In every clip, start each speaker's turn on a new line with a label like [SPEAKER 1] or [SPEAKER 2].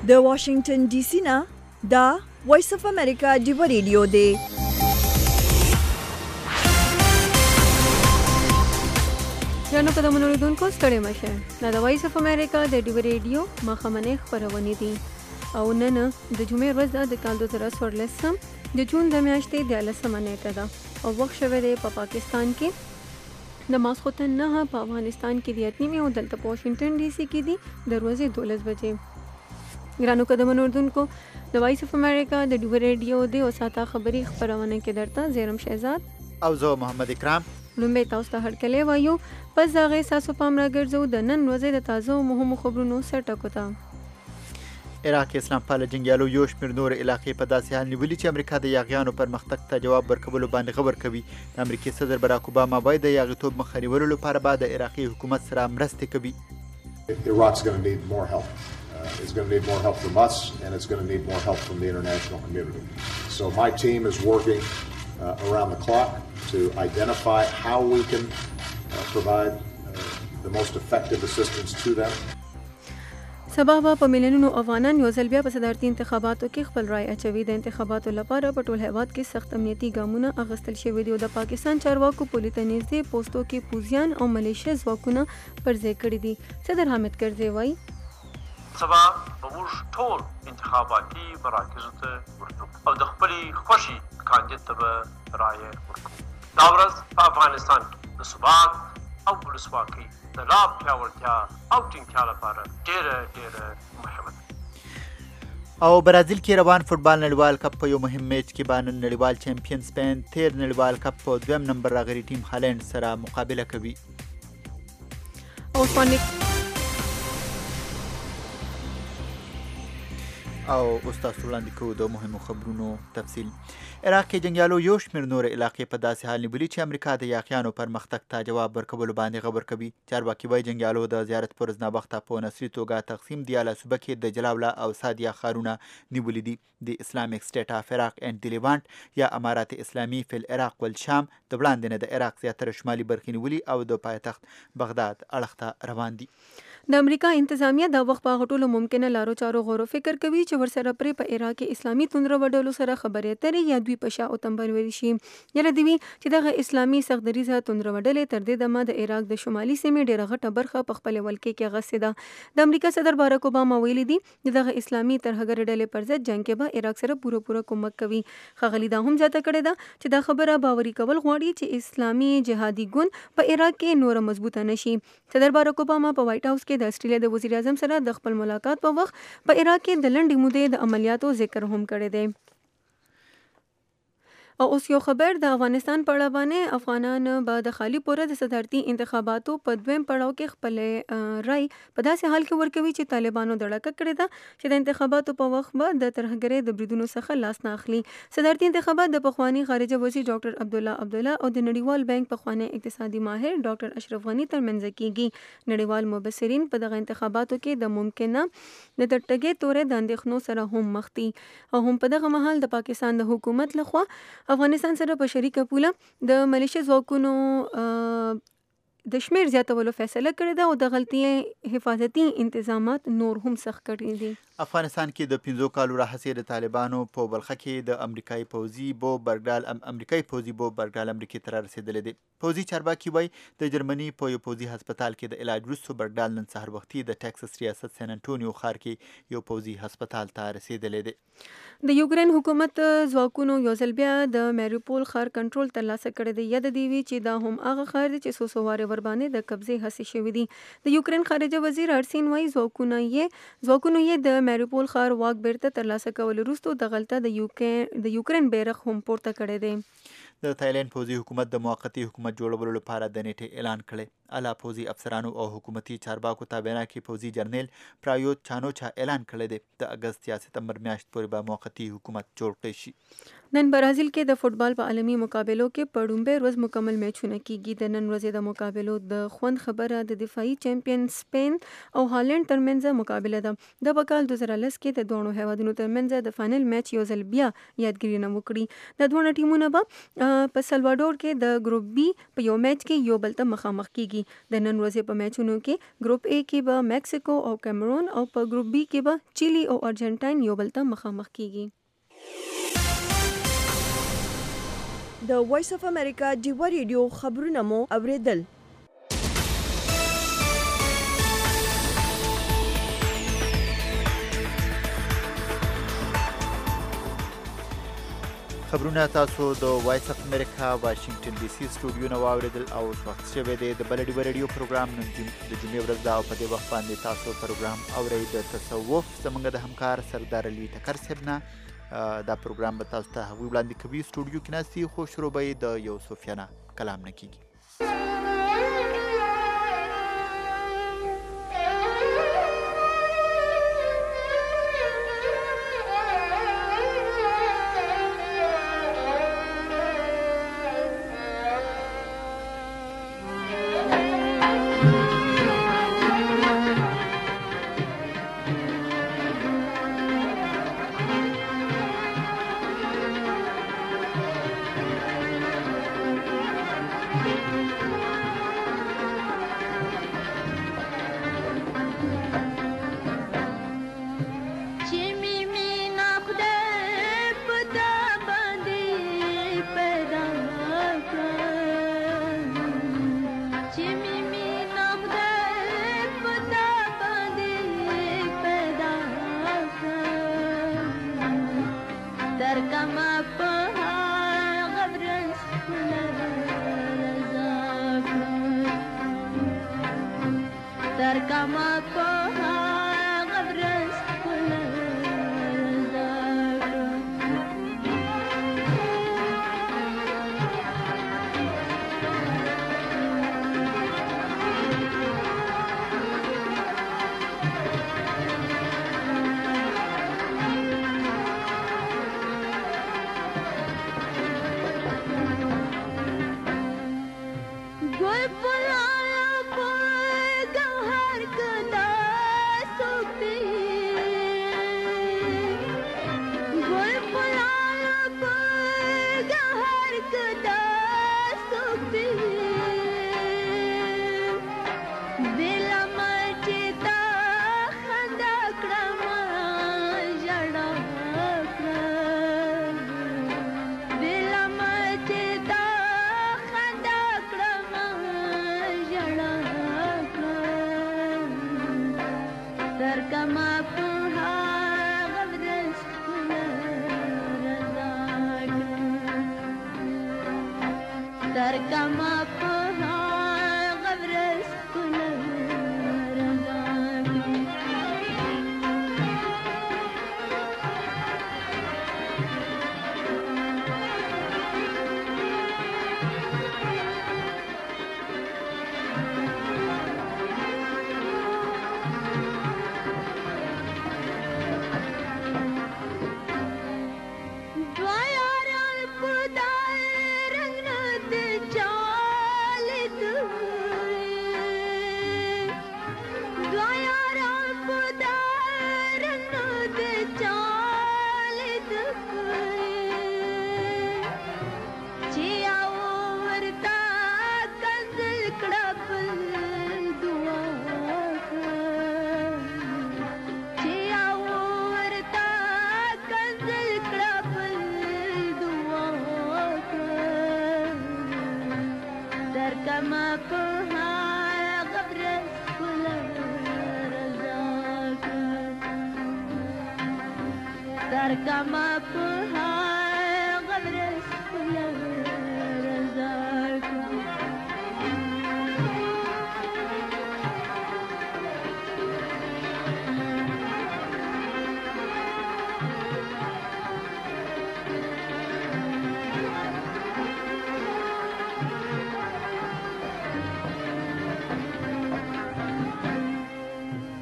[SPEAKER 1] د واشنگټن ډي سي نه دا وایس اف امریکا ډیو ریډیو دی.
[SPEAKER 2] جانو قدمونو لیدونکو ستړي مشه. دا د وایس اف امریکا د ډیو ریډیو مخامنه خبرونه دي او نن د جمعې ورځ د کال 2014 د جون د میاشتې د 18 نیټه ده او وخت شوی دی په پاکستان کې د ماسخوتن نه په افغانستان کې د اتنیمه او دلته په واشنگټن ډي سي کې دي د ورځې 12 بجې. ګرانو قدمونو لیدونکو د وایس اف امریکا د ډیو ریډیو د اوساته خبري خبرونه کې درته زیرم شهزاد
[SPEAKER 3] او زه محمد اکرام
[SPEAKER 2] لومبه تاسو ته هرکلی وایو. پس هغه تاسو پام راګرځو د نن ورځې د تازه او مهمو خبرونو سرټکو ته.
[SPEAKER 3] عراق اسلام پال جنگیالو یو شمېر نور علاقې په داسې حال نیولي چې امریکا د یاغیانو پرمختګ ته جواب ورکولو باندې خبر کوي. د امریکای صدر براک اوباما وايي د یاغیتوب مخه نیولو لپاره به د عراقي حکومت سره مرستې کوي.
[SPEAKER 4] Iraq's going to need more help. It's going to need more help from us, and it's going to need more help from the international community. So my team is working around the clock to identify how we can provide the most effective assistance to them.
[SPEAKER 2] سبا په میلیونونو افغانان یو ځل بیا په صدارتي انتخاباتو کې خپل رائے اچوي. د انتخاباتو لپاره په ټول هیواد کې سخت امنیتي ګامونه اخیستل شوي دي او د پاکستان چارواکو پولیس ته نږدې پوسټو کې پوځیان او ملیشیا ځواکونه پر ځای کړي دي. صدر حامد کرزي وایي
[SPEAKER 5] سبا به موږ ټول انتخاباتي مراکزو ته ورځو او د خپلې خوښې کاندید ته به رایه ورکوو. دا ورځ په افغانستان کې د ثبات او ولسواکۍ د لا پیاوړتیا او ټینګتیا لپاره ډېره مهمه ده.
[SPEAKER 3] او برازیل کې روان فوټبال نړیوال کپ په یو مهم میچ کې به نن نړیوال چمپیون سپین تیر نړیوال کپ په دویم نمبر راغلي ټیم هالند سره مقابله کوي. او اوس تاسو وړاندې کوو د مهمو خبرونو تفصیل. عراق کې جنګیالو یو شمېر نور علاقې په داسې حال نیولي چې امریکا د یاغیانو پرمختګ ته جواب ورکولو باندې خبر کوي. چارواکي وايي جنګیالو د زیارت پر ورځ ناوخته په نسلي توګه تقسیم دیاله صوبه کې د جلاوله او سادیه ښارونه نیولي دي. د اسلامیک سټیټ اف عراق اینډ د لیوانټ یا امارات اسلامي فی العراق والشام د وړاندې نه د عراق زیاتره شمالي برخې نیولي او د پایتخت بغداد اړخ ته روان دي.
[SPEAKER 2] د امریکا انتظامیه دا وخت په غټولو ممکنه لارو چارو غور او فکر کوي چې ورسره پرې په عراق کې اسلامي توندره وډلو سره خبرې اترې یا دوی په شا او تنبل ویل شي. یله دی چې دغه اسلامي سختدریزه توندره وډلې تر دې دمه د عراق د شمالي سیمې ډیره غټه برخه په خپل ولکې کې غصې ده. د امریکا صدر باراک اوباما ویلي دی چې دغه اسلامي ترهګر ډلې پر ضد جنگ کې به عراق سره پوره کومک کوي. ښاغلي دا هم زیاته کړې ده چې دا خبره باوري کول غواړي چې اسلامي جهادي ګوند په عراق کې نور مضبوطه نشي. صدر باراک اوباما په وایټ هاوس کې د استرالیا د وزیر اعظم سره د خپل ملاقات په وخت په عراق کې د لنډې مودې د عملیاتو ذکر هم کړی دی. او اوس یو خبر د افغانستان په اړه باندې افغانان به د خالی پوره د صدارتي انتخاباتو په دویم پړاو کې خپل رائے په داسې حال کې ورکوي چې طالبانو دړکه کړې ده چې د انتخاباتو په وخت به د ترهګرۍ د بریدونو څخه لاس نه اخلي. صدارتي انتخابات د پخوانی خارجه وزیر ډاکټر عبدالله او د نړیوال بانک پخوانی اقتصادي ماهر ډاکټر اشرف غنی ترمنځ کیږي. نړیوال مبصرین په دغه انتخاباتو کې د ممکنه د ترټګې تورې د اندېښنو سره هم مخ دي او هم په دغه مهال د پاکستان د حکومت لخوا افغانستان سره په شریکه پوله د ملیشیا ځواکونو د شمیر زیاتولو فیصله کړې ده او د غلطي حفاظتي انتظامات نور هم سخت کړي دي.
[SPEAKER 3] افغانستان کې د 15 کالو راهیسې د طالبانو په بلخه کې د امریکایي پوځي بو برګډال امریکای ته رسیدلی دی. پوځي چارواکي وایي د جرمني په یو پوځي هسپتال کې د علاج وروسته برګډال نن سهار وختي د ټکساس ریاست سان انټونیو ښار کې یو پوځي هسپتال ته رسیدلی دی.
[SPEAKER 2] د یوکرین حکومت ځواکونو یو ځل بیا د میریپول ښار کنټرول ترلاسه کړی دی. یاد دی وی چې دا هم هغه ښار دی چې څو واره ور باندې د قبضې هڅې شوې دي. د یوکرین خارجه وزیر ارسین وایي ځواکونو یې د میریپول ښار واک بیرته ترلاسه کول وروسته د غلطه د یوکرین بیرغ هم پورته کړی دی.
[SPEAKER 3] د تایلند پوځي حکومت د موقتي حکومت جوړولو لپاره د نیټې اعلان کړی. اعلی پوځي افسرانو او حکومتي چارواکو ته وینا کې پوځي جنرال پرایوت چانوچا اعلان کړی دی د اګست یا سپتمبر میاشت پورې به موقتي حکومت جوړ کړی شي.
[SPEAKER 2] نن برازیل کې د فوټبال په عالمي مقابلو کې په لومړۍ ورځ مکمل میچونه کیږي. د نن ورځې د مقابلو د خوند خبره د دفاعي چمپیون سپین او هالند ترمنځ مقابله ده. د کال 2010 کې د دوه هیوادونو ترمنځ د فائنل میچ یو ځل بیا یادګاري وکړي. د دوه ټیمونو په سلواډور کې د ګروپ بي په یو میچ کې یو بل ته مخامخ کیږي. کیږي. د نن ورځې په میچونو کې ګروپ A کې به میکسیکو او کیمرون او په ګروپ B کې به چیلی او ارجنټاین یو بل ته مخامخ کیږي.
[SPEAKER 1] د وایس اف امریکا ډیوا ریډیو خبرونه مو اوریدل.
[SPEAKER 3] خبرونه تاسو د وایس اف امریکا واشنگټن ډي سي سټوډیو نه واوریدل او وخت شوی دی د بل ډیوا ریډیو پروګرام نن د جمعې ورځ دا او په دې وخت باندې تاسو پروګرام اورئ د تصوف زموږ د همکار سردار علي ټکر صاحب نه. دا پروګرام به تاسو ته هغوی وړاندې کوي سټوډیو کې ناستي خو شروع به یې د یو صوفیانه کلام نه کیږي.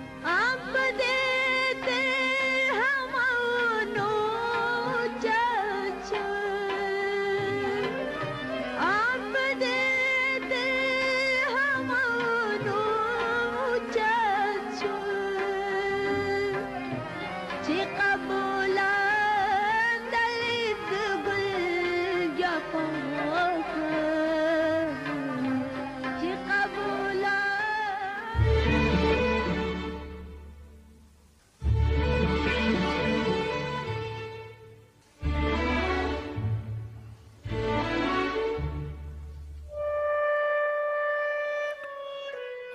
[SPEAKER 6] आप देते हम नो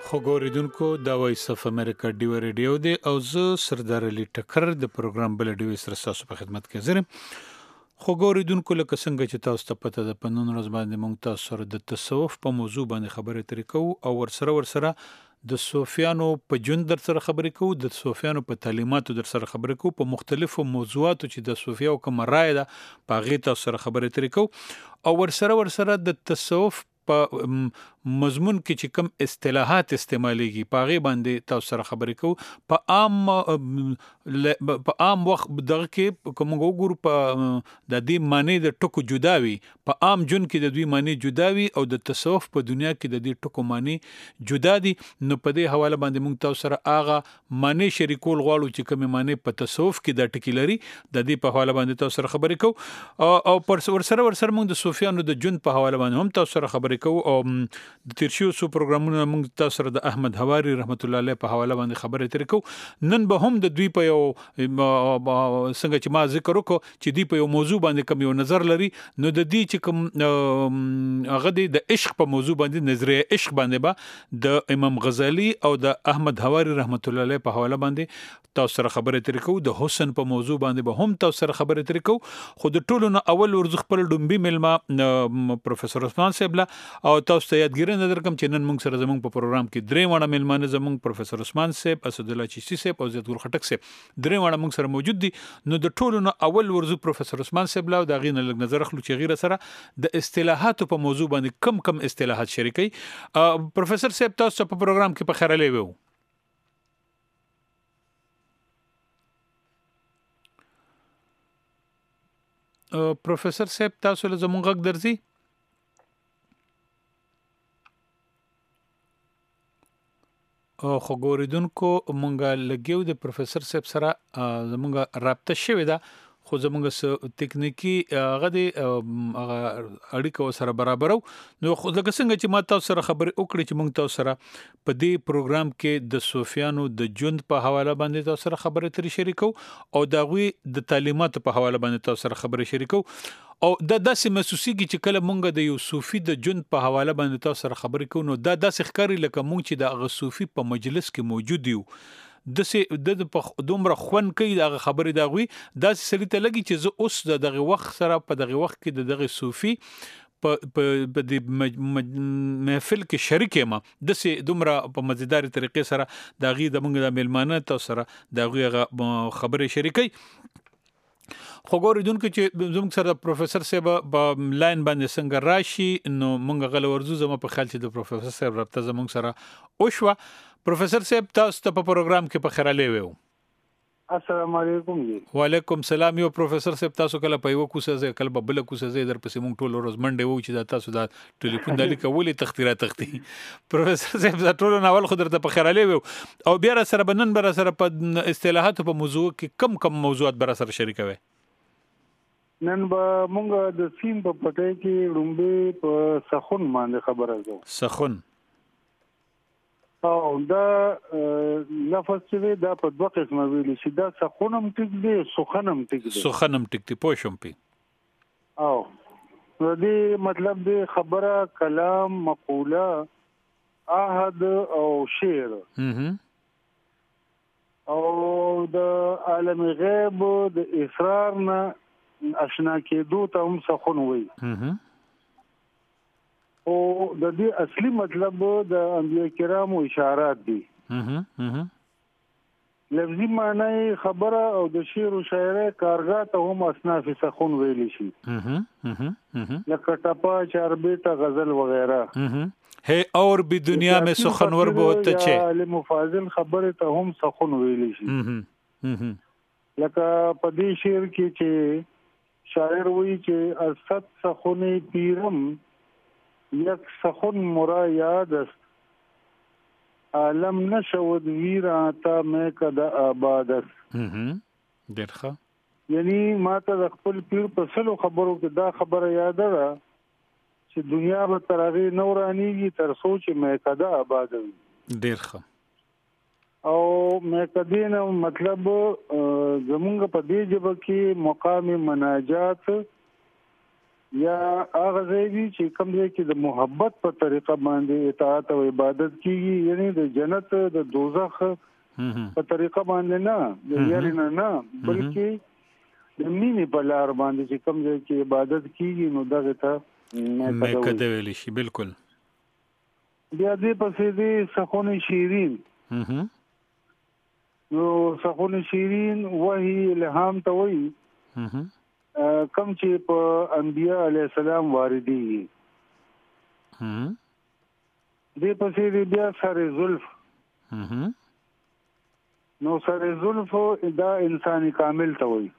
[SPEAKER 6] خوګوریدونکو دا وایس اف امریکا ډیو ریډیو دی او زه سردار علي ټکر د پروګرام بل ډیو سره تاسو په خدمت کې زرم. خوګوریدونکو لکه څنګه چې تاسو ته پته ده په نن ورځ باندې موږ تاسو سره د تصوف په موضوع باندې خبرې اترې کوو او ورسره د صوفیانو په ژوند در سره خبرې کوو، د صوفیانو په تعلیماتو در سره خبرې کوو، په مختلفو موضوعاتو چې د صوفیانو کوم رائے ده په هغې تاسو سره خبرې اترې کوو او ورسره د تصوف په مضمون کې چې کوم اصطلاحات استعمالېږي په هغې باندې تاسو سره خبرې کوو. په عام وخت دغه کې که موږ وګورو په د دې معنی د ټکو جدا وي، په عام ژوند کې د دوی معنی جدا وي او د تصوف په دنیا کې د دې ټکو معنی جدا دي. نو په دې حواله باندې موږ تاسو سره هغه معنی شریکول غواړو چې کومې معنی په تصوف کې دا ټکي لري، د دې په حواله باندې تاسو سره خبرې کوو او ورسره موږ د صوفیانو د ژوند په حواله باندې هم تاسو سره خبرې کوو او د تیر شویو څو پروګرامونو موږ تاسو سره د احمد حواري رحمت الله علیه په حواله باندې خبرې اترې کوو. نن به هم د دوی په یو څنګه چې ما ذکر وکړو چې دوی په یو موضوع باندې کوم یو نظر لري، نو د دې چې کوم هغه د عشق په موضوع باندې نظریه عشق باندې به د امام غزالی او د احمد حواري رحمت الله علیه په حواله باندې تاسو سره خبرې اترې کوو. د حسن په موضوع باندې به هم تاسو سره خبرې اترې کوو. خو د ټولو نه اول ورځ خپل ډومبي مېلمه پروفیسور عثمان صاحب له او تاسو ته یادګیرنه درکم چې نن موږ سره زموږ په پروګرام کې درې واړه مېلمانه زموږ پروفیسور عثمان صاحب، اسد الله چشتي صاحب او زیات ګل خټک صاحب درې واړه موږ سره موجود دي. نو د ټولو نه اول ورځ پروفیسور عثمان صاحب له دا غینه لږ نظر اخلو چې غیره سره د اصطلاحاتو په موضوع باندې کم اصطلاحات شریکي. پروفیسور صاحب تاسو په پروګرام کې په خیراله وو. پروفیسور صاحب تاسو له زمونږ غږ درځي؟ خو ګوریدونکو مونږه لګیو د پروفیسور صاحب سره زمونږه رابطه شوې ده، خو زمونږ تکنیکی هغه د اړیکه سره برابرو. نو خو لکه څنګه چې ما تاسو سره خبرې وکړې چې موږ تاسو سره په دې پروګرام کې د صوفیانو د ژوند په حواله باندې تاسو سره خبرې اترې شریکو او د هغوی د تعلیماتو په حواله باندې تاسو سره خبرې شریکو او دا داسې محسوسیږي چې کله مونږ د یو صوفي د ژوند په حواله باندې تاسو سره خبرې کوو نو دا داسې ښکاري لکه مونږ چې د هغه صوفي په مجلس کې موجود یو. د دومره خوند کوي دغه خبرې د هغوی داسې سړي ته لګي چې زه اوس د دغه وخت سره په دغه وخت کې د دغه صوفي په د محفل کې شریک یم، داسې دومره په مزیدارې طریقې سره د هغې د موږ د میلمانه تاسو سره د هغوی هغه خبرې شریکوي. خو ګوریدونکو چې زموږ سره د پروفیسور صاحب په لاین باندې څنګه راشي نو موږ غله ورځو. زما په خیال چې د پروفیسور صاحب رابطه زموږ سره وشوه. پروفیسور صاحب تاسو ته په پروګرام کې په خیراله وو.
[SPEAKER 7] السلام علیکم.
[SPEAKER 6] وعلیکم سلام. یو پروفیسور صاحب تاسو کله په یو کوسه ځای کله په بل کوسه ځای در پسې مونږ ټول ورځ منډه وو چې دا تاسو دا ټلیفون د لیکولې تختی. پروفیسور صاحب دا ټول اول خو درته په خیراله وو او بیا را سره بنن بر سره په اصطلاحاتو په موضوع کې کم موضوعات بر سره شریکوي.
[SPEAKER 7] نن به مونږ د سیم په پټه کې رومبه په سخون باندې خبره کوو.
[SPEAKER 6] سخون
[SPEAKER 7] او دا لفظ چې دا په دوه قسمه ویل شي، دا سخونم ټیک دی، سخنم ټیک دی.
[SPEAKER 6] سخنم ټیک دی پوه شوم پی.
[SPEAKER 7] او دې مطلب دی خبره، کلام، مقوله، عهد او شعر او د عالم غیب د اسرار نه اشنا کېدو ته هم سخون وایي. او د دې اصلي مطلب د انبیاء کرامو اشارات دي. لفظي معنی خبره او د شعر او شاعرۍ کارګاه ته هم اصناف سخون ویل شي، لکه ټپا، چاربیټه، غزل وغیرہ.
[SPEAKER 6] ہے اور بھی دنیا میں سخنور بہت اچھے.
[SPEAKER 7] عالم فاضل خبره ته هم سخون ویل شي. لکه په دې شعر کې چې شاعر وایي چې اسد سخونی پیرم یک سخن مرا یاد است، عالم نشود ویران تا میں کدا آباد است.
[SPEAKER 6] درخه
[SPEAKER 7] یعنی ما ته د خپل پیر په سلو خبرو کې دا خبره یاد ده چې دنیا به تر هغې نه ورانیږي تر څو چې میں کدا آباد وي.
[SPEAKER 6] درخه
[SPEAKER 7] او میں کدې نه مطلب زمونږ په دې ژبه کې مقام مناجات یا هغه ځای وي چې کوم ځای کې د محبت په طریقه باندې اطاعت او عبادت کیږي، یعنی د جنت د دوزخ په طریقه باندې نه، د یاري نه، بلکې د مینې په لار باندې چې کوم ځای کې عبادت کیږي نو دغه ته
[SPEAKER 6] میکده ویل شي. بالکل.
[SPEAKER 7] بیا دې پسې دې سخن شیرین، نو سخن شیرین وحی الهام ته وایي کم چې په انبیاء علیه السلام واردېږي. دې پسې دې بیا سر زلف، نو سر زلف دا انساني کامل ته وایي.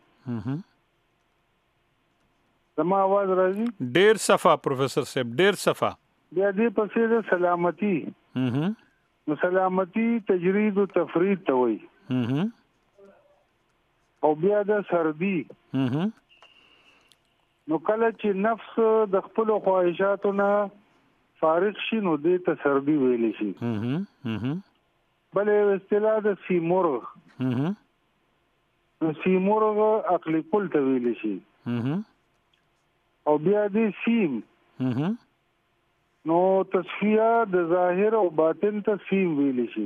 [SPEAKER 7] زما आवाज راځي؟
[SPEAKER 6] ډېر صفه پروفیسور صاحب، ډېر صفه.
[SPEAKER 7] بیا دې پسې د سلامتی، نو سلامتی تجرید و تفرید ته وایي. او بیا د سردی، نو کله چې نفس د خپل خواهشاتو نه فارغ شي نو دې ته سردی ویل شي. بلې اصطلاح د سیمرغ، نو سیمرغ عقلی کل ته ویل شي. او بیا دې سیم، نو تصفیه د ظاهر او باطن ته سیم ویل شي.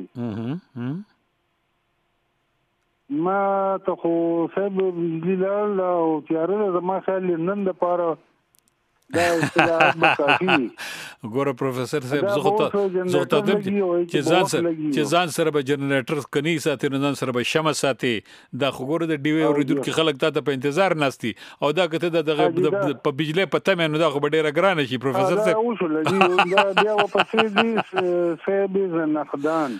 [SPEAKER 7] ما ته خو صاحب بجلی او تیاره زما خیال نن د پاره دا اصطلاحات به کافي.
[SPEAKER 6] ګوره پروفیسور صاحب زه ته چې ځان سره به جنریټر کني ساتي، نه ځان سره به شمع ساتي. دا خو ګوره د ډیوی اوریدونکو خلک ته په انتظار ناستي، او دا کته دغه په بجلی په تمه نو دا خو به ډیره ګرانه شي پروفیسور صاحب.
[SPEAKER 7] دا بیا ورپسې دي صاحب زنخدان.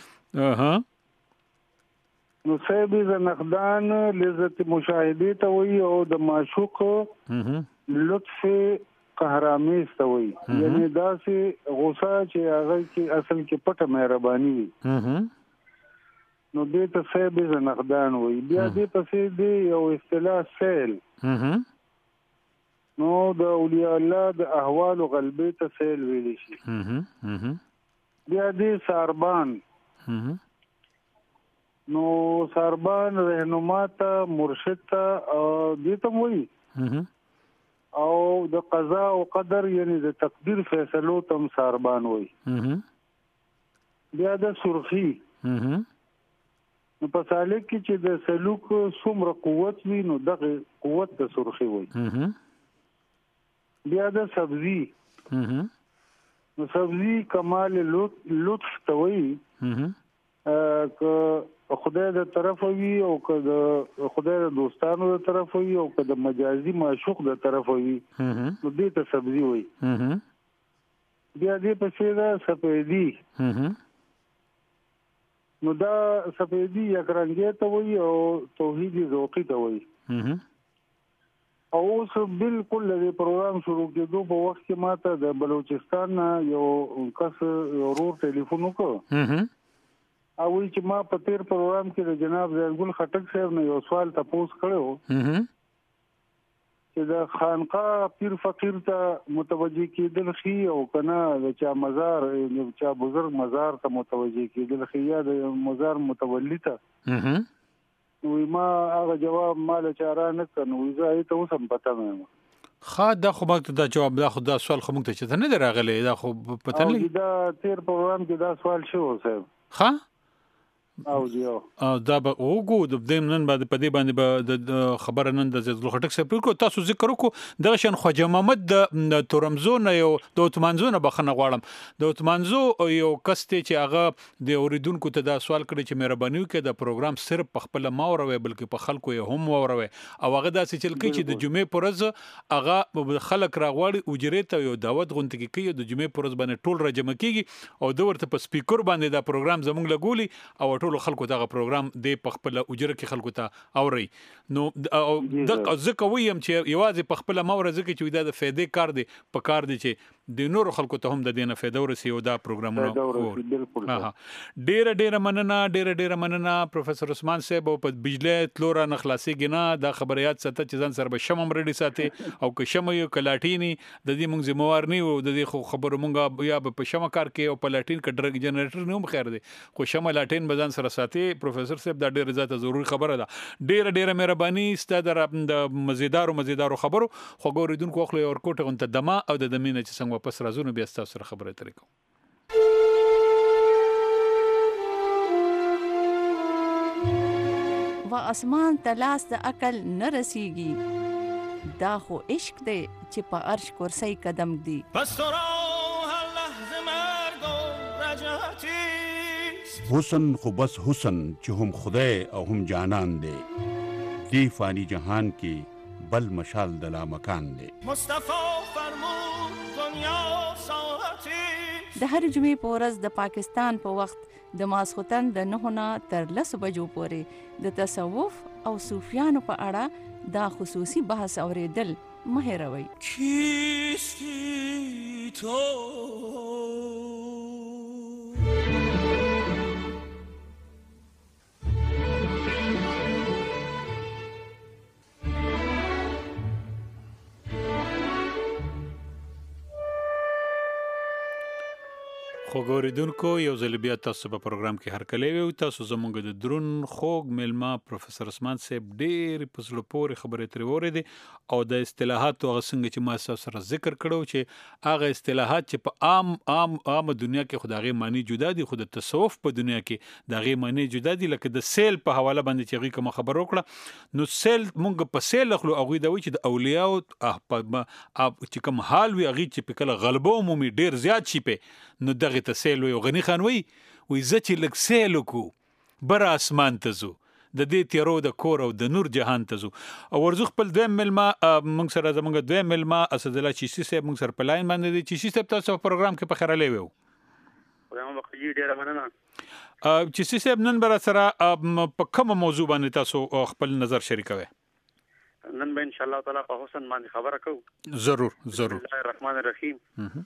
[SPEAKER 7] نو صاحب زنخدان لذت مشاهده ته وایي، او د معشوق لطف قهرامیز ته وایي. یعنی داسې غوسه چې هغه کې اصل کې پټه مهرباني وي، نو دې ته صاحب زنخدان وایي. بیا دې پسې دې یو اصطلاح سیل، نو د اولیاء الله د احوال و غلبې ته سیل ویلی شي. بیا دې ساربان، نو ساربان رهنما ته، مرشد ته دې ته وایي. او د قضا او قدر یعنی د تقدیر فیصلو ته ساربان وایي. بیا د سرخی، نو په سالک کې چې د سلوک څومره قوت وي نو دغه قوت د سرخی وایي. بیا د سبزی، نو سبزی کمال لطف ته وایي. که خدای د طرف وي او که د خدای د دوستانو د طرف وي او که د مجازي معشوق د طرف وي نو دې ته سبزی وي. بیا دې پسې دا سپیدي، نو دا سپیدي یک رنګي ته وي او توحیدی ذوقي ته وي. او اوس بالکل د پروګرام شروع کېدو په وخت کې ماته د بلوچستان یو کس ورور ټلیفون وکړ، او چې ما په تیر پروګرام کې د جناب زیرګل خټک صاحب نه یو سوال تاسو کړو چې د خانقاه پیر فقیر ته متوجي کېدل خي او کنه د چا مزار یو چا بزرگ مزار ته متوجي کېدل خي یا د مزار متولی ته. نو ما هغه جواب مال چاره نه کنه، زه ته اوسم پته مې
[SPEAKER 6] خا دا خو مګ دا جواب دا خو دا سوال خو مونږ ته چې نه دراغلی، دا خو پته نه
[SPEAKER 7] دا تیر پروګرام کې دا سوال شو صاحب.
[SPEAKER 6] خا
[SPEAKER 7] او دیو
[SPEAKER 6] دا به وګو د دې نن بعد په دې باندې د خبره نن د زیدل خټک سره کو تاسو ذکر وکړو د شان خواجه محمد د تورمزو نه یو د عثمانزو نه بخنه غواړم. د عثمانزو یو کسته چې هغه د اوریدونکو ته دا سوال کړی چې مهرباني وکړه د پروګرام صرف په خپل ما وروي بلکې په خلکو یې هم وروي، او هغه داسې چل کوي چې د جمعې پرز هغه خلک راغواړي اجرې ته یو دعوت غونډه کې کوي، د جمعې پرز باندې ټول راجمع کیږي او د ورته په سپیکر باندې دا پروګرام زموږ لګولي او ټول خلکو دغه پروګرام د خپل اجره کې خلکو ته اوري. نو د ځکه ویم چې یوازې په خپل مور ځکه چې دا د فائدې کار دی، په کار دی چې د نورو خلکو ته هم د دې نه فایده ورسي او دا پروګرامونه
[SPEAKER 7] بالکل
[SPEAKER 6] ډیره مننه پروفیسور عثمان صاحب او په بجلی تلوره نه خلاصيږي نه دا خبره یاد ساته چې ځان سره به شمم رډي ساتي او که شمه یو کلاټینی د دې مونږ ذمہوار نه او د دې خبرو مونږه یا په شمه کار کې او په لاټین کې ډرګ جنریټر نه هم خیر دی خو شمه لاټین به ځان سره ساتي پروفیسور صاحب دا ډیره زیاته ضروري خبره ده ډیره مهرباني ستاسو د مزیدارو خبرو خو ګوریدونکو خو اور کوټه غونته دما او د دمینه چې څنګه واپس راځو نو بیا تاسو سره خبره ترې کوم
[SPEAKER 8] و اسمان تلاس د عقل نه رسیږي دا خو عشق دی چې په عرش کرسی قدم دی
[SPEAKER 9] پس تو را هر لحظه مرگ و رجعتی
[SPEAKER 10] حسن خو بس حسن چې هم خدای او هم جانان دی دی فانی جهان کې بل مشال د لامکان دی
[SPEAKER 9] مصطفی فرمود دنیا ساعتی
[SPEAKER 8] د هر جمعې په ورځ د پاکستان په وخت د ماسختن د 9 نه تر 10 بجو پورې د تصوف او صوفیانو په اړه دا خصوصي بحث اوریدل مه هېروئ.
[SPEAKER 9] کیستی تو
[SPEAKER 6] خو ګوریدونکو یو ځل بیا تاسو په پروګرام کې هرکلی وي تاسو زموږ د درون خوږ میلمه پروفیسور عثمان صاحب ډېر په زړه پورې خبرې ترې واورېدې او د اصطلاحاتو هغه څنګه چې ما تاسو سره ذکر کړو چې هغه اصطلاحات چې په عام دنیا کې خو د هغې معنی جدا دي خو د تصوف په دنیا کې د هغې معنی جدا دي لکه د سیل په حواله باندې چې هغوی کومه خبره وکړه نو سیل مونږ په سیل اخلو هغوی دا وایي چې د اولیاو چې کوم حال وي هغوی چې په کله غلبه ومومي ډېر زیات شي پې نو دغه ته سیل وي او غني خان وي زه چې لږ سیل وکړو بر اسمان ته ځو د دې تیرو د کور او د نور جهان ته ځو او ورځو خپل دویم میلمه موږ سره زموږ دویم میلمه اسدالله چیشي صاحب موږ سره په لاین باندې دی چیشي صاحب تاسو په پروګرام کې په خیر راغلی وو
[SPEAKER 11] پروګرام وختي ډیره مننه
[SPEAKER 6] چیشي صاحب نن بر سره په کوم موضوع باندې تاسو خپل نظر شریکوي
[SPEAKER 11] نن به ان شاء الله تعالی په حسن باندې خبره کوو
[SPEAKER 6] ضرور
[SPEAKER 11] بسم الله الرحمن الرحیم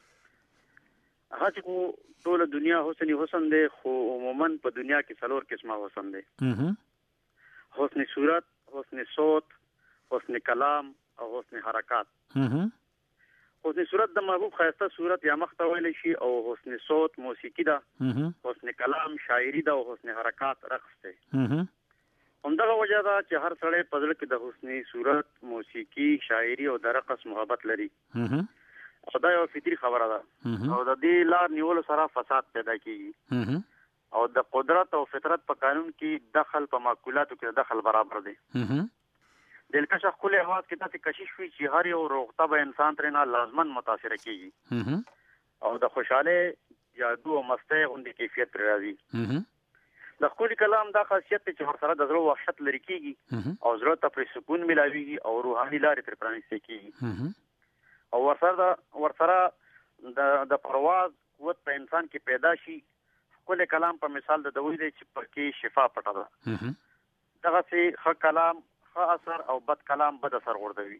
[SPEAKER 11] هغه چې ټول دنیا حسن دی خو عموما په دنیا کې څلور قسمه حسن دی حسن صورت حسن صوت حسن کلام او حسن حرکات حسن صورت د محبوب خاسته صورت یا مخ ته ویل شي او حسن صوت موسیقي ده حسن کلام شاعری ده او حسن حرکات رقص ده همدغه وجه ده چې هر سړی په ځل کې د حسن صورت موسیقي شاعری او د رقص محبت لري او دا یو فطری خبره ده او د دې لار نیولو سره فساد پیدا کیږي او د قدرت او فطرت په قانون کې دخل په معقولاتو کې دخل برابر دی دلکش خپل احواز کې تاسو کشش وی چې هر یو روغتیا انسان ترې نه لازمن متاثر کیږي او د خوشاله جادو او مسته غوندي کیفیت راځي د خپل کلام دا خاصیت چې ور سره د زړه وحشت لري کیږي او زړه ته پر سکون ملاويږي او روحاني لارې تر پرانیستي کیږي او ورسره د پرواز قوت په انسان کې پیدا شي خپل کلام په مثال د دوی دی چې پکې شفا پټه ده دغه سي ښه کلام ښه اثر او بد کلام بد اثر غورځوي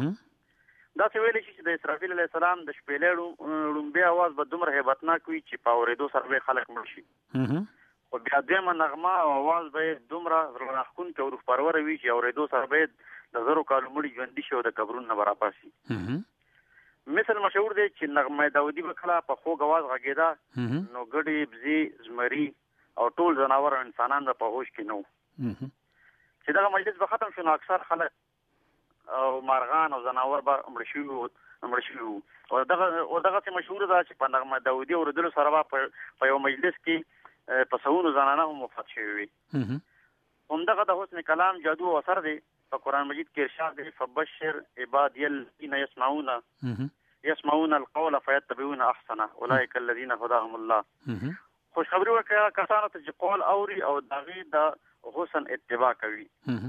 [SPEAKER 11] دا څه ویل شي چې د اسرافیل علیه السلام د شپېلې لومبي आवाज به دومره هیبتناک وي چې په اورېدو سره به خلک مړ شي خو بیا دویمه نغمه او आवाज به دومره زړه راښکونکې او روح پروره وي چې اورېدو سره به د زرو کالو مړي ژوندي شي او د قبرونو نه به راپاسي مثل مشهور دی چې نغمه داودي به کله په خوږ आवाज غږېده نو ګډې بزې زمري او ټول ځناور او انسانان به په هوش کې نه چې دغه مجلس به ختم شو نو اکثر خلک او مارغان او ځناور به مړه شوي او دغه څه مشهور ده چې په نغمه داودي اورېدلو سره به په یو مجلس کې په سوونو زنانه هم وفات شوي وي همدغه د حسن کلام جادو او اثر دی په قرآن مجید کې ارشاد دی فبشر عبادی الذین یسمعون القول فیتبعون احسنه اولئک الذین هداهم الله خوشخبری ورکړه کسانو ته چې قول اوري او دغه د حسن اتباع کوي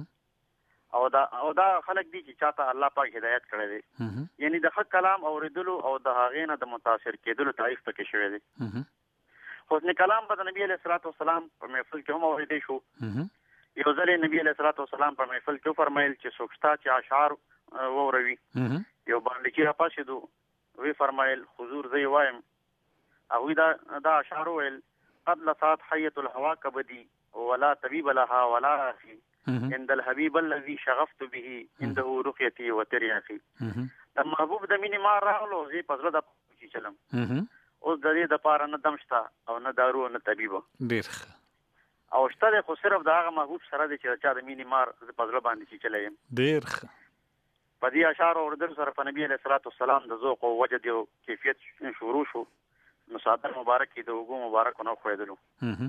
[SPEAKER 11] او دا خلک دي چې چاته الله پاک هدایت کړی دی یعنی د حق کلام اوریدلو او د هغې نه د متاثر کېدلو تعریف پکې شوی دی حسن کلام به د نبی علیه الصلاۃ والسلام په محفل کې هم اوریدل شو یو ځل نبی علیه الصلاۃ والسلام په محفل کې فرمایل چې څوک چې اشعار ووروي یو باندې کې راپاسېدو وی فرمایل حضور زی وایم هغوی دا اشعار ویل قد لسات حیة الهوا کبدی ولا طبیب لها ولا رافی عند الحبیب الذي شغفت به عنده رقیتی و تریاخی. د محبوب د مینې مار راغلو زی په زړه د پوچی چلم اوس د دې د پاره نه دم شته او نه دارو نه طبیب.
[SPEAKER 6] ډیر
[SPEAKER 11] او شته خو صرف د هغه محبوب سره دی چې چا د مینې مار په زړه باندې چې چلایم.
[SPEAKER 6] ډیر
[SPEAKER 11] په دې اشعار اوردل سره په نبی علیه الصلاۃ والسلام د ذوق او وجد او کیفیت شروع شو. نو صادر مبارک د وګو مبارک نو خویدلو.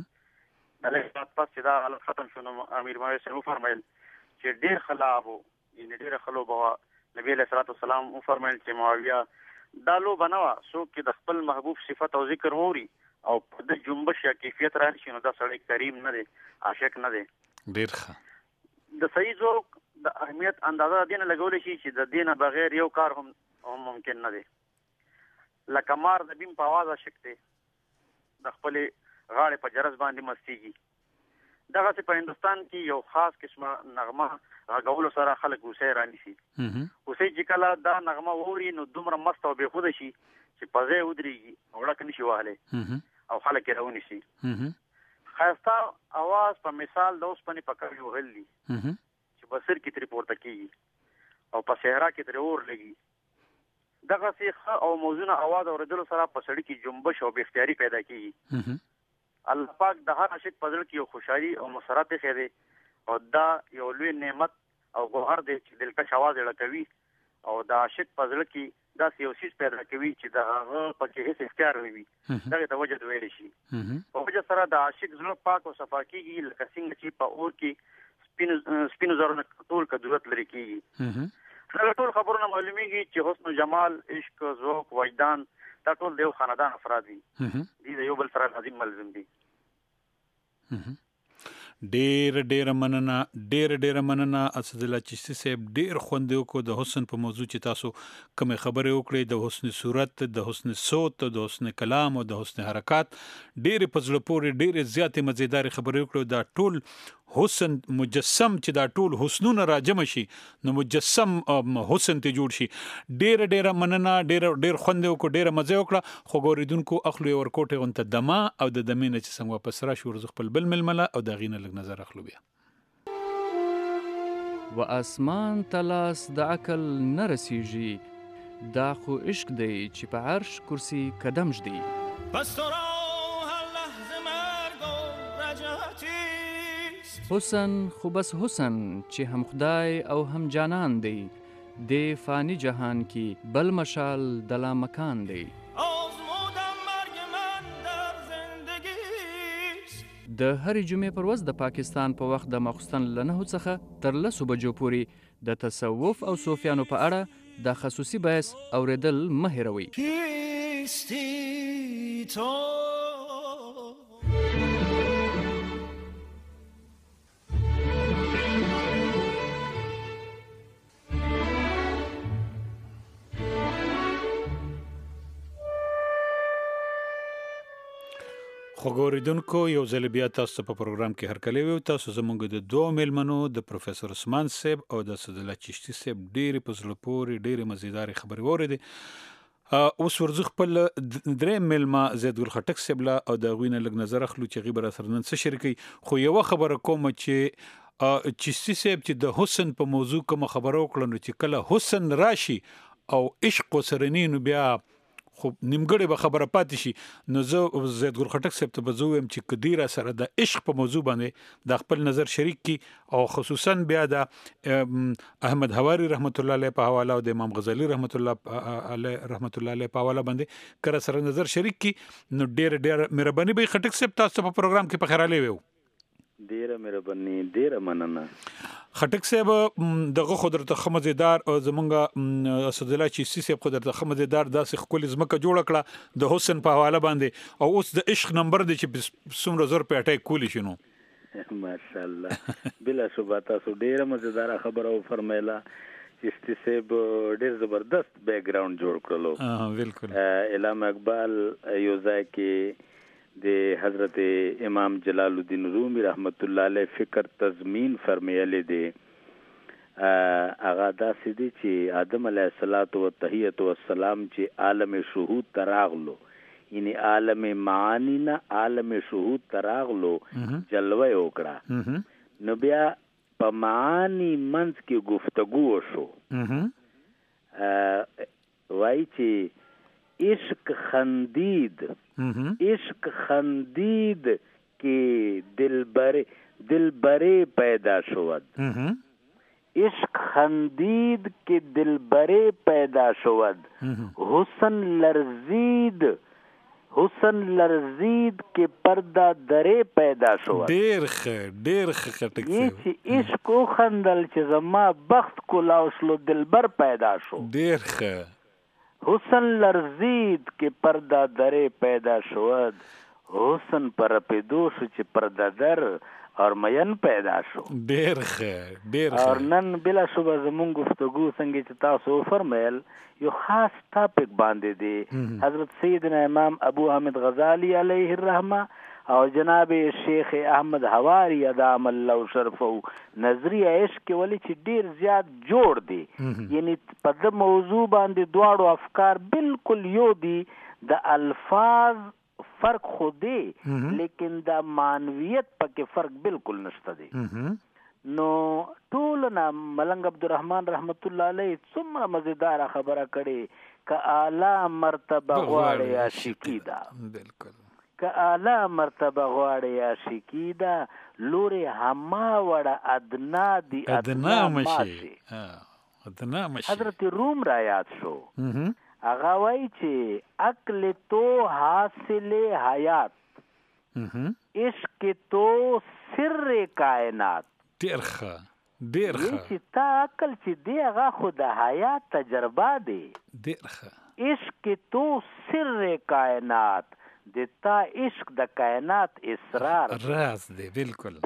[SPEAKER 11] دغه پس چې دا حالت ختم شو نو امیر معاویه سره فرمایل چې ډیر خلابو یعنی ډیر خلوبه نبی علیه الصلاۃ والسلام فرمایل چې معاویه دا لو بنوا سو کې د خپل محبوب صفت او ذکر ووري او د جنبش یا کیفیت راشي نو دا سړی کریم نه دی عاشق نه دی.
[SPEAKER 6] ډیر ښه
[SPEAKER 11] د صحیح ذوق د اهمیت اندازه دینه لګول شي چې د دینه بغیر یو کار هم ممکن نه دی. لکه مار د بیم په आवाज عاشق دی د خپل غاړې په جرس باندې مستیږي. دغه په هندستان کې یو خاص قسمه نغمه غږولو سره خلک غوسه رانیسي. غوسه چې کله دا نغمه ووري نو دومره مست او بې خوده شي چې په ځای ودرېږي او غړک نشي وهلی او خلک یې راونیسي. ښایسته اواز په مثال د اوسپنې په کړۍ وهل دي چې بسر کې ترې پورته کېږي او په صحرا کې ترې اور لګي. دغه ښه او موزونه اواز اورېدلو سره په سړي کې جنبش او بې اختیاري پیدا کېږي. الله پاک د هر عاشق په زړه کې یو خوشحالي او مسرت ایښی دی او دا یو لوی نعمت او ګوهر دی چې دلکش اواز یې کوي او د عاشق په زړه کې داسې یو څیز پیدا کوي چې د هغه پکې هېڅ اختیار نه وي. دغې ته وجد ویلی شي. په وجه سره د عاشق زړه پاک او صفا کېږي لکه څنګه چې په اور کې سپینو زرو نه ټول ضرورت لرې کېږي. دغه ټول خبرونه معلومیږي چې حسن و جمال عشق ذوق وجدان دا ټول د یو خاندان افراد دي. دوی د یو بل سره لازم ملزم دي.
[SPEAKER 6] ډیر مننه اسدالله چشتي صاحب. ډیر خوند وکړو د حسن په موضوع چې تاسو کوم خبرې وکړې د حسن صورت د حسن صوت د حسن کلام او د حسن حرکات ډیر په زړه پورې ډیر زیاتې مزیدار خبرې وکړو. دا ټول حسن مجسم چې دا ټول حسنونه راجم شي نو مجسم حسن ته جوړ شي. ډیر مننه. ډیر خوند وکړو. ډیر مزه وکړه. خو ګوریدونکو اخلو ور کوټه غونته دما او د دمې نه چې څنګه واپس را شو ورځ خپل بل ململه او د غینه لګ نظر اخلو بیا.
[SPEAKER 12] و اسمان تلاس د عقل نه رسیږي دا خو عشق دی چې په عرش کرسی قدم ژدي.
[SPEAKER 9] پس تو را هر لحظه مرگ و رجعتی
[SPEAKER 12] حسن خو بس حسن چې هم خدای او هم جانان دی د فانی جهان کې بل مشال دلا مکان دی.
[SPEAKER 9] آزمودم مرگ من در زندگی
[SPEAKER 12] د هرې جمعې پر ورځ د پاکستان په وخت د ماخوستن له 9 څخه تر 10 بجو پورې د تصوف او صوفیانو په اړه د خصوصي بحث اوریدل مه هېروئ.
[SPEAKER 9] کیستی تو
[SPEAKER 6] خوګوریدونکو یو ځل بیا تاسو په پروګرام کې هرکلی وو. تاسو زموږ د دوه میلمنو د پروفیسور عثمان صاحب او د اسدالله چشتي صاحب ډېرې په زړه پورې ډېرې مزیدارې خبرې واورېدې. اوس ورځو خپل درې میلمه زید ګل خټک صاحب له او د هغوی نه لږ نظر اخلو چې هغوی به راسره نن څه شریکوي. خو یوه خبره کومه چې چشتي صاحب چې د حسن په موضوع کومه خبره وکړه نو چې کله حسن راشي او عشق ورسره نه نو بیا خو نیمګړې به خبره پاتې شي. نو زه زید ګل خټک صاحب ته به زه ووایم چې که دوی راسره د عشق په موضوع باندې د خپل نظر شریک کړي او خصوصا بیا د احمد حواري رحمت الله علیه په حواله او د امام غزالی رحمت الله علیه په حواله باندې که راسره نظر شریک کړي نو ډېره مهرباني به خټک صاحب تاسو په پروګرام کې په خیر راغلی وو.
[SPEAKER 13] ډېره مهرباني. ډېره مننه.
[SPEAKER 6] خټک صاحب دغه خو درته ښه مزېدار او زمونږ اسدالله چشتي صاحب خو درته ښه مزېدار داسې ښکلې ځمکه جوړه کړه د حسن په حواله باندې او اوس د عشق نمبر دی چې څومره زر په اټیک کولی شي. نو
[SPEAKER 13] ماشاءالله بلا شبه تاسو ډېره مزېداره خبره وفرمایله. چشتي صاحب ډېر زبردست بیک ګراوند جوړ کړلو.
[SPEAKER 6] بالکل.
[SPEAKER 13] علامه اقبال یو ځای کې د حضرت امام جلال الدین رومی رحمت الله علیه فکر تضمین فرمایلی دی هغه داسې دی چې آدم علیه الصلاۃ والتحیۃ والسلام چې عالم شهود ته راغلو، یعنی عالم معانی نه عالم شهود ته راغلو، جلوه یې وکړه، نو بیا په معانی منځ کې گفتگو وشو. وایي چې عشق خندید کې دلبرے پیدا شود، عشق خندید کې دلبرے پیدا شود، حسن لرزید کې پردہ درے پیدا شود.
[SPEAKER 6] ډیر ښه ټیک
[SPEAKER 13] یہ چې عشق او خندل چې زما بخت کولاو شلو دلبر پیدا شو.
[SPEAKER 6] ډیر ښه.
[SPEAKER 13] حسن لرزید کې پردہ درے پیدا شود، حسن پر پیدو شو چې پردہ در اور مین پیدا شو.
[SPEAKER 6] ډیر ښه.
[SPEAKER 13] اور نن بلا شبه زمونږ گفتگو څنګه چې تاسو فرمایل یو خاص ټاپک باندې دی. حضرت سیدنا امام ابو حامد غزالی علیه الرحمه او جناب شیخ احمد حواری ادام الله شرفه نظریه عشق کې ولی چې ډیر زیات جوړ دی، یعنی په د موضوع باندې دواړو افکار بالکل یو دي، د الفاظ فرق خو دی لیکن دا معنویت پکې فرق بالکل نشته دی. نو ټول نه ملنګ عبدالرحمن رحمت الله علیه څومره مزیدار خبره کړي که اعلی مرتبه غواړي عاشقی دا،
[SPEAKER 6] بالکل
[SPEAKER 13] که اعلی مرتبه غواړي عاشقی دا، لوري هما وړه ادنا دی ادنا ماشي. حضرت روم را یاد شو، هغه وایي چې عقل تو حاصل حیات، عشق تو سر کائنات.
[SPEAKER 6] ډیر ښه.
[SPEAKER 13] چې تا عقل چې دی هغه خو د حیات تجربه دی.
[SPEAKER 6] ډیر ښه.
[SPEAKER 13] عشق تو سر کائنات، د تا عشق د کائنات اسرار
[SPEAKER 6] راز دی. بالکل.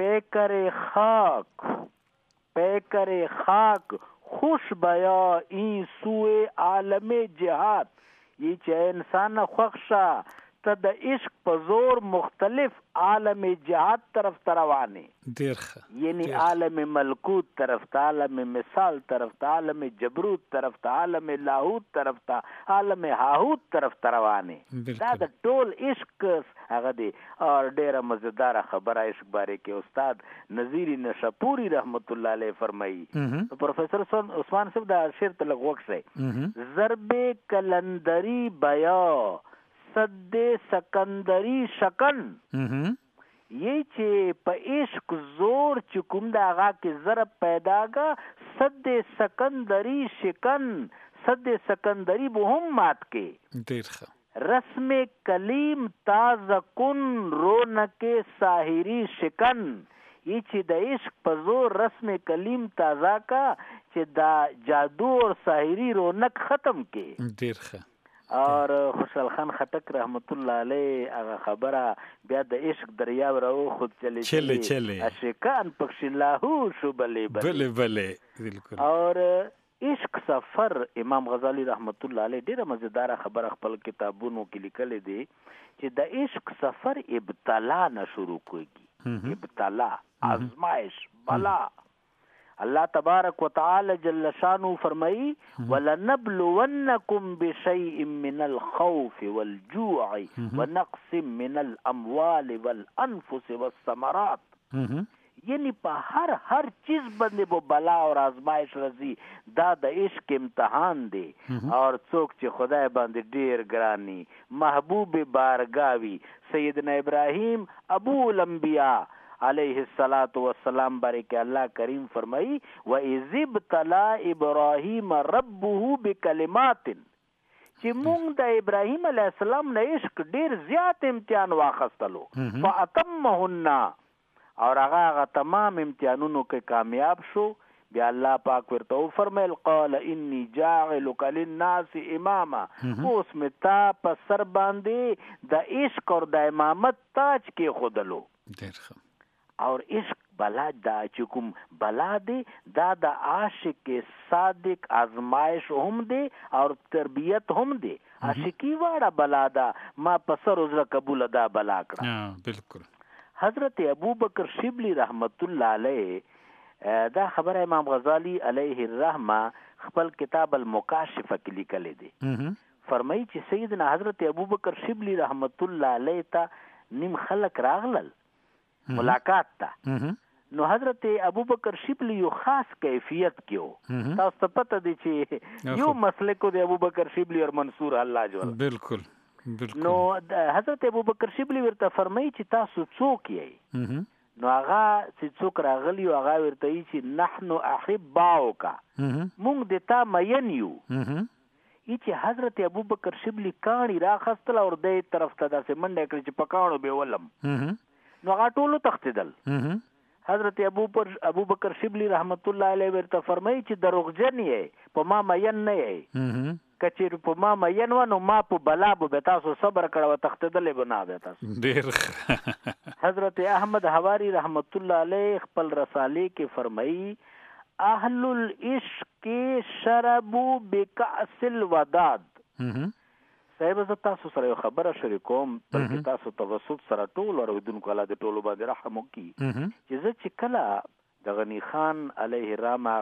[SPEAKER 13] پیکر خاک خوش بیا این سوئے عالم جہاد. یہ چې انسان خوښ ته د عشق په زور مختلف عالم جهاد طرف ته روانه.
[SPEAKER 6] ډیر ښه.
[SPEAKER 13] یعنی عالم ملکوت طرف ته، عالم مثال طرف ته، عالم جبروت طرف ته، عالم لاهوت طرف ته، عالم هاهوت طرف ته روانه. دا د ټول عشق هغه دی. اور ډیره مزیدار خبره عشق باره کې استاد نذیری نشاپوری رحمت الله علیه فرمایي. پروفیسر عثمان صاحب دا شعر ته لږ وکړئ. ضرب کلندری بیا صد سکندری شکن. یہ چې په عشق زور چې کوم دا هغه کې ضرب پیدا کا، صد سکندری شکن، صد سکندری به هم مات کې.
[SPEAKER 6] ډیر ښه.
[SPEAKER 13] رسم کلیم تازه کن رونق ساحری شکن. یہ چې د عشق په زور رسم کلیم تازه کا چې دا جادو اور ساحری رونق ختم کې.
[SPEAKER 6] ډیر ښه.
[SPEAKER 13] اور خوشحال خان خټک رحمت الله علیه هغه خبره بیا د عشق دریاب راو خود چلی عاشقان پکښې لاهو شو بلې.
[SPEAKER 6] بالکل.
[SPEAKER 13] اور عشق سفر امام غزالی رحمت الله علیه ډیره مزیدار خبره خپل کتابونو کې لیکلې دی چې د عشق سفر ابتلا نه شروع کیږي. ابتلا، آزمائش، بلا. اللہ تبارک و تعالی جل شانہ فرمائی وَلَنَبْلُوَنَّكُمْ بِشَيْءٍ مِّنَ الْخَوْفِ وَالْجُوعِ وَنَقْصٍ مِّنَ الْأَمْوَالِ وَالْأَنفُسِ وَالثَّمَرَاتِ. یعنی په هر چیز باندې به بلا اور آزمائش راځي. دا د عشق امتحان دی. اور څوک چې خدای باندې ډیر ګرانی محبوب بارگاوی سیدنا ابراہیم ابو الانبیاء علیہ الصلاۃ والسلام بارک اللہ کریم فرمائی وَإِذِ ابْتَلَى إِبْرَاهِيمَ رَبُّهُ بِكَلِمَاتٍ. چې مونږ د ابراهیم علیه السلام نه عشق ډیر زیات امتحان واخستلو فَأَتَمَّهُنَّ، اور هغه تمام امتحانونو کې کامیاب شو. بیا الله پاک ورته فرمایل قال انی جاعلک للناس اماما. اوس می تا په سر باندې د عشق اور د امامت تاج کې خودلو.
[SPEAKER 6] ډیر ښه.
[SPEAKER 13] اور عشق بلا دا چې کوم بلا دی دا د عاشق صادق آزمائش هم دی اور تربیت هم دی. عاشقی واړه بلا دا ما په سر عذر قبول دا بلا کړه.
[SPEAKER 6] بالکل.
[SPEAKER 13] حضرت ابو بکر شبلی رحمت الله علیه دا خبره امام غزالی علیه الرحمه خپل کتاب المکاشفه کې لیکلی دی. فرمایي چې سیدنا حضرت ابوبکر شبلی رحمت الله علیه ته نیم خلق راغلل ملاقات ته. نو حضرت ابوبکر شبلی یو خاص کیفیت کیو. تاسو ته پته دی چې یو مسلک د ابوبکر شبلی او منصور الله جوړ.
[SPEAKER 6] بالکل.
[SPEAKER 13] نو حضرت ابوبکر شبلی ورته فرمایي چې تاسو څوک یې؟ نو هغه چې څوک راغلی او هغه ورته یې چې نحنو احباؤک، مونږ د تا مین یو. چې حضرت ابوبکر شبلی کاڼي راخستل او د طرف ته داسې منډه کړې چې په کاڼو به ولم. نو هغه ټولو تښتېدل. حضرت ابوبکر شبلی رحمت الله علیه ورته فرمایي چې دروغجن یې، په ما مین نه یې. کچیر په ما مین و نو ما په بلا به تاسو صبر کړو تختدلې بنا به تاسو
[SPEAKER 6] ډیر.
[SPEAKER 13] حضرت احمد حواری رحمت الله علیه خپل رساله کې فرمایي اهل العشق شربوا بکأس الوداد. صاحب زه تاسو سره خبره شریکوم بلکې تاسو توسط سره ټول اوریدونکو الله د ټولو باندې رحم وکړي چې زه چې کله د غنی خان علیه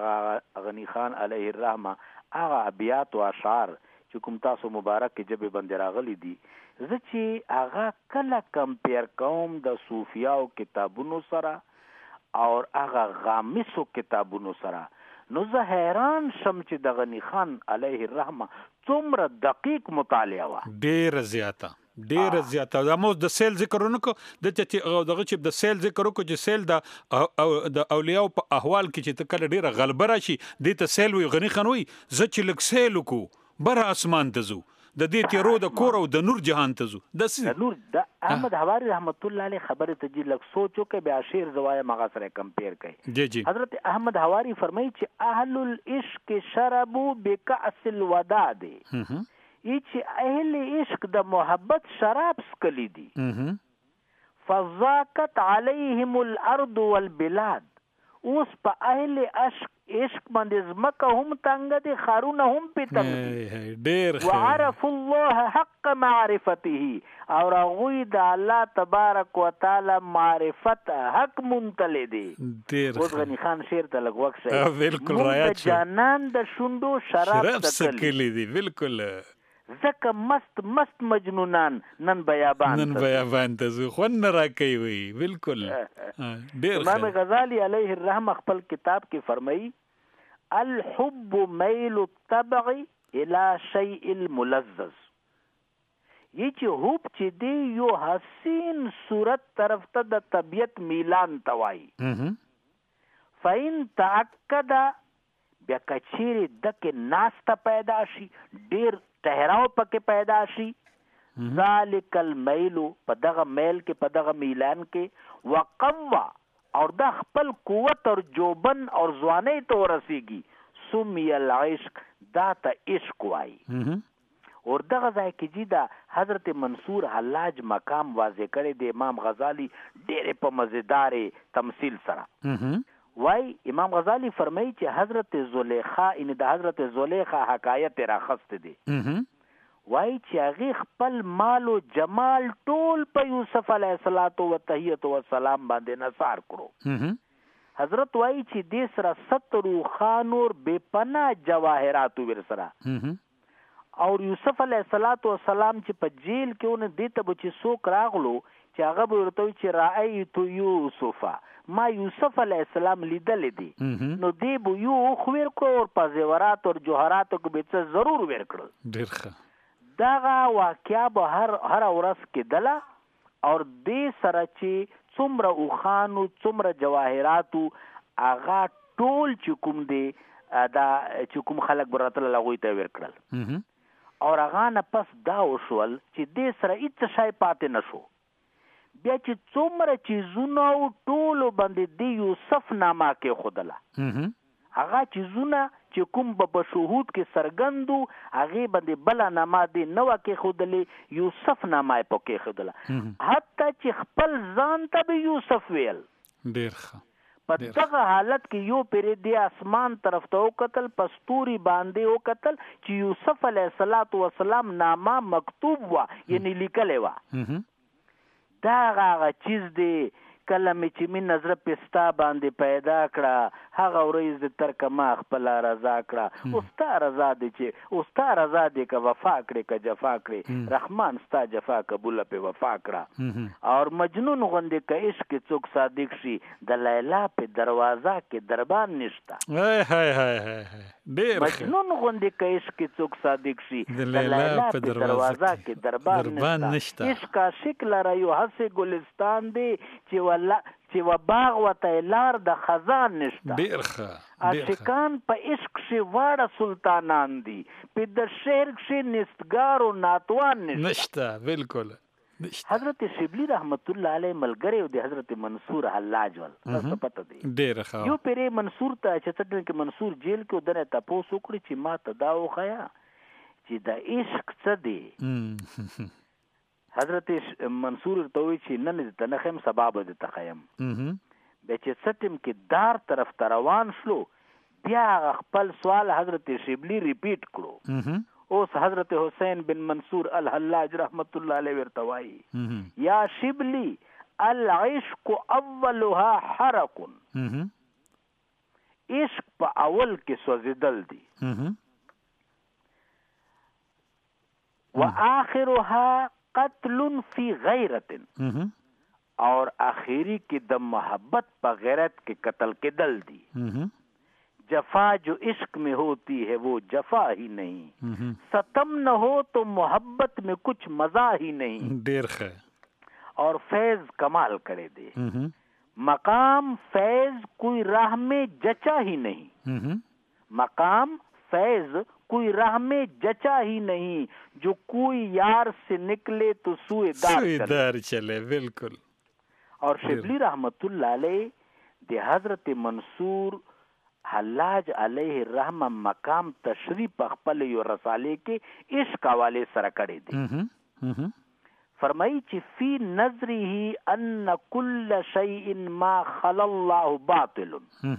[SPEAKER 13] الرحمه هغه ابیات او اشعار چې کوم تاسو مبارک جبه باندې راغلي دي، زه چې هغه کله کمپیر کوم د صوفیاو کتابونو سره او هغه غامسو کتابونو سره، نو زه حیران شم چې د غنی خان علیه الرحمه څومره دقیق مطالعه وا.
[SPEAKER 6] ډیر زیاته دا مو د سیل ذکرونه کو د چې دغه چې د سیل ذکر کو چې سیل د اولیاء په احوال کې چې کله ډیره غلبه راشي د ته سیل وي غنی خان وي ز چې لک سیل کو بر اسمان ته زو د دې تیرو د کور او د نور جهان ته زو د
[SPEAKER 13] نور د احمد حواری رحمت الله علیه خبره ته جی لک سوچو کې بیا شعر زوایا مغا سره کمپیر کړي.
[SPEAKER 6] جی
[SPEAKER 13] حضرت احمد حواری فرمایي چې اهل العشق شربوا بکأس الوداد، چې اهل عشق د محبت شراب سکلی دي. فضاقت علیهم الارض والبلاد، اوس په اهل عشق باندې زمکه هم تنگ دي، خارونه هم په تنگ دي.
[SPEAKER 6] ډیر
[SPEAKER 13] وعرف الله حق معرفته، او راغوی د الله تبارک وتعالى معرفت حق منتل دي. اوس غنی خان شعر ته لګ وخت شي
[SPEAKER 6] بالکل رايات
[SPEAKER 13] جانان د شوندو شراب
[SPEAKER 6] سکلی دي. بالکل
[SPEAKER 13] زکه مست مجنونان نن بیابان
[SPEAKER 6] ته زو خون را کوي وي. بالکل ډیر.
[SPEAKER 13] امام غزالی علیه الرحمه خپل کتاب کې فرمایي الحب میل الطبع الى شیء الملذذ، یہ چې حب چې دی یو حسین صورت طرف ته د طبیعت میلان توای. فین تاکد بیا کچیر دک ناستا پیدا شي، ډیر ټهراو پکې پیدا شي. ذالک المیل، په دغه میل کې په دغه میلان کې وقوا، اور دا خپل قوت اور جوبن اور ځواني ته ورسیږي. سمی العشق، دا ته عشق وای. اور دغه ځای کې جی دا حضرت منصور حلاج مقام واضح کړي د امام غزالی ډېر په مزیدار تمثيل سره. وای امام غزالی فرمایي چې حضرت زلیخا ان د حضرت زلیخا حکایت راخست دي. وای چې هغه خپل مال او جمال ټول په یوسف علیه السلام باندې نثار کړو. حضرت وای چې د سره 70 خانور بے پناه جواهرات ور سره، او یوسف علیه السلام چې په جیل کې ونه دیته بچ سوک راغلو چې هغه ورته چې رایت یوسف، ما یوسف علیہ السلام لیدل دي. نو دی بو یو خویر کو اور په زیورات او جوهرات کو به ضرور ور کړل.
[SPEAKER 6] ډیر ښه.
[SPEAKER 13] دا واقعیا به هر ورځ کې دلا، اور دې سره چې څومره اوخانو څومره جواهراتو هغه ټول چې کوم دی دا چې کوم خلک براتل لغوي ته ور کړل. اور هغه نه پس دا وشول چې دې سره هیڅ شای پاتې نشو. بیا چې څومره چیزونه ټولو باندې د یوسف نامه کې خودله، هغه چیزونه چې کوم په شهود کې سرګندو هغه باندې بل نامه دی نو کې خودلې یوسف نامه په کې خودله، حتی چې خپل ځان ته به یوسف ویل.
[SPEAKER 6] ډیر ښه.
[SPEAKER 13] په دغه حالت کې یو پیر دی اسمان طرف ته وکتل، پستوري باندې وکتل چې یوسف علیه السلام نامه مکتوب وا، یعنی لیکلې وا. دا هغه چیز دی کله مې چې می نظر پستا باندې پیدا کړه هغه ورځ د تر کما خپل رضا کړه او ستا رضا دی چې او ستا رضا دی که وفا کړې که جفا کړې رحمان ستا جفا قبول په وفا کړه اور مجنون غوندې که عشق څوک صادق شي د لیلا په دروازه کې دربان نشتا مجنون غوندې که عشق څوک صادق شي د لیلا په دروازه کې دربان نشتا عشق عاشق لره یو هسې ګلستان دی چې و باغ وته لار د خزان نشته
[SPEAKER 6] ډیر ښه
[SPEAKER 13] عاشقان په عشق شي واړه سلطانان دي په د شعر شي نستګار او ناتوان
[SPEAKER 6] نشته بالکل
[SPEAKER 13] حضرت شبلی رحمت الله علیه ملګری او د حضرت منصور حلاج ول څه پته دی
[SPEAKER 6] ډیر ښه
[SPEAKER 13] یو پیری منصور ته چې څنګه کې منصور جیل کې ودنه تاسو وکړي چې ما ته دا وخیا چې د عشق څه دی حضرت منصور ته وی چې نن د تنخم سبب د تخیم به چې ستم کې دار طرف روان شلو بیا خپل سوال حضرت شبلی ریپیټ کړو اوس حضرت حسین بن منصور الحلاج رحمت الله علیه ورتوای یا شبلی العشق اولها حرق عشق په اول کې سوځیدل دي واخرها قتل فی غیرت اور آخری کی د محبت پر غیرت کے قتل کے دل دی جفا جو عشق میں ہوتی ہے وہ جفا ہی نہیں ستم نہ ہو تو محبت میں کچھ مزہ ہی نہیں
[SPEAKER 6] دیر خیر
[SPEAKER 13] اور فیض کمال کرے دے مقام فیض کوئی راہ میں جچا ہی نہیں مقام فیض کوئی راہ میں جچا ہی نہیں جو کوئی یار سے نکلے تو سوئے دار
[SPEAKER 6] چلے بالکل
[SPEAKER 13] اور شبلی رحمت اللہ علیہ دے حضرت منصور حلاج علیہ الرحمہ مقام تشریف خپل یو رسالے کے عشق والے سره کړي دي فرمائی چې فی نظره ان کل شیء ما خلا الله باطل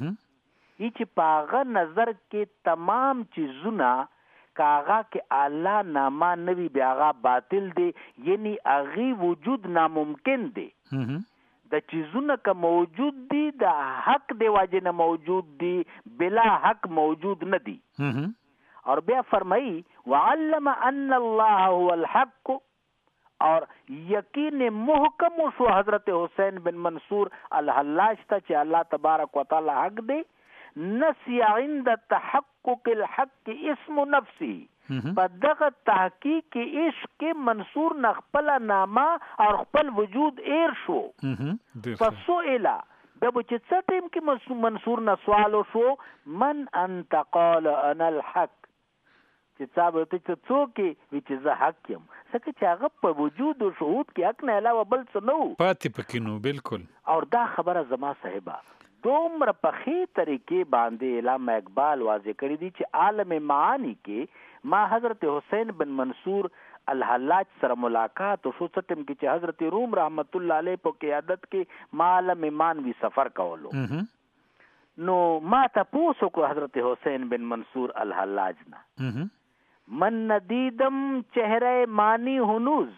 [SPEAKER 13] چې پاغه نظر کې تمام چیزونه کاغه کې الله نامه نوی بیاغه باطل دی یعنی اغي وجود ناممکن دی د چیزونه که موجود دی د حق دی واجه نه موجود دی بلا حق موجود نه دی اور بیا فرمائی وعلم ان الله هو الحق اور یقین محکم شو حضرت حسین بن منصور الحلاج تا چې الله تبارک وتعالی حق دی نسی عند تحقق الحق اسم نفسی بدغه تحقیق عشق منصور نخپل نامه اور خپل وجود ایر شو فسئلا دبو چې څه ټیم کې منصور نه سوالو شو من انت قال انا الحق چې ثابت چې څوک وي چې زه حق یم څنګه چې هغه په وجود او شهود کې حق نه علاوه بل څه نو
[SPEAKER 6] پاتې پکې نو بالکل
[SPEAKER 13] اور دا خبره زما صاحبہ دومره پخې طریقې باندې علامه اقبال واضح کړی دی چې عالم معانی کې ما حضرت حسین بن منصور الحلاج سره ملاقات او شو څټم کې چې حضرت روم رحمت الله علیه په قیادت کې ما عالم مانوي سفر کولو نو ما تاسو کو حضرت حسین بن منصور الحلاج نه من ندیدم چهره مانی هنوز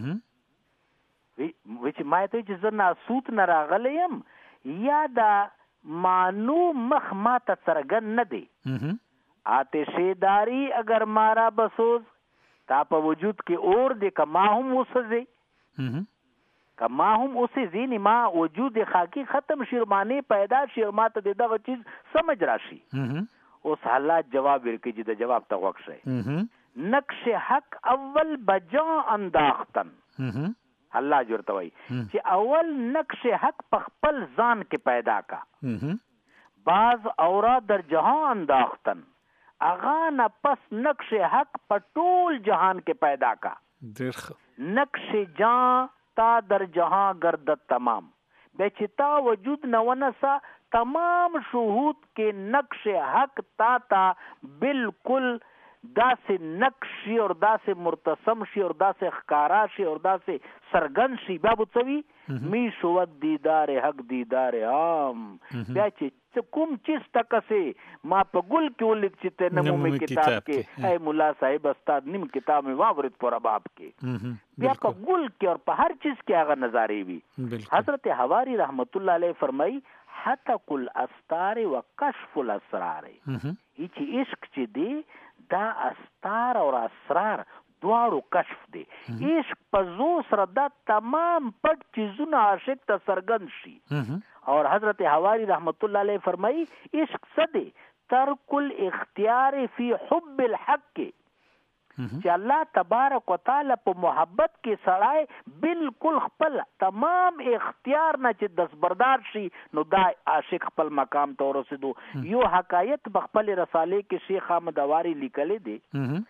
[SPEAKER 13] وچ ما ته چې زنا سوت نه راغلیم یا دا مانو مخ ما ته څرګند نه دی آتشیداری اگر مارا بسوز تا په وجود کې اور دی کما هم وسزي کما هم اوسې زینی ما وجود خاکی ختم شرمانی پیدا شي ما ته دغه چیز سمجھ راشي اوس حالات جواب ورکړي چې د جواب ته وښه نقش حق اول بجا انداختن الله جوړتوي چې اول نقش حق په خپل ځان کې پیدا کا باز اورا در جهان انداختن اغا نه پس نقش حق په ټول جهان کې پیدا کا نقش جان تا در جهان گردد تمام بیچتا وجود نونسا تمام شهود کې نقش حق تا بالکل دا سے نقش شي اور دا سے مرتسم شي اور دا سے خکارا شي اور دا سے سرګن شي بابو څوي می شوت دیدار حق دیدار عام بیا چې کوم چیز تکسه ما په ګل کې ولید چې ته نمو می کتاب کې اے مولا صاحب استاد نیم کتاب می واورت پر باب کې بیا په ګل کې اور په هر چیز کې هغه نظارې وي حضرت حواری رحمت الله علیه فرمای حتق الاستار و کشف الاسرار. چې عشق چې دی دا استار او اسرار دواړو کشف دی. عشق په زور سره دا تمام پټ چیزونه عاشق ته څرګند شي. اور حضرت حواری رحمت الله علیه فرمایي عشق څه دی؟ ترک الاختیار فی حب الحق. چې الله تبارک وتعالی په محبت کې سړی بالکل خپل تمام اختیار نه چې دستبردار شي نو دا عاشق خپل مقام ته ورسېدو. یو حکایت په خپل رساله کې شیخ احمد اواری لیکلی دی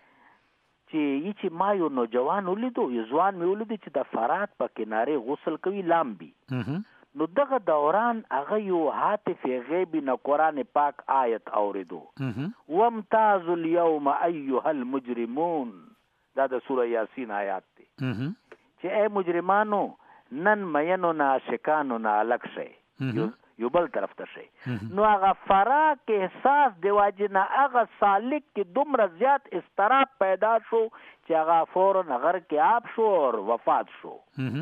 [SPEAKER 13] چې ما یو نوجوان ولیدو، یو ځوان مې ولیدو چې د فرات په کنارې غسل کوي لامبي. نو دغه دوران هغه یو هاتف غیبی نه قرآن پاک آیت اوریدو، وامتاز اليوم ایها المجرمون. دا د سوره یاسین آیات دی چې اے مجرمانو نن مینو نه عاشقانو نه الګ شئ، یو بل طرف ته شئ. نو هغه فراق احساس دی واجنه هغه سالک کې دومره زیات اضطراب پیدا شو چې هغه فوراً غر کې آب شو اور وفات شو.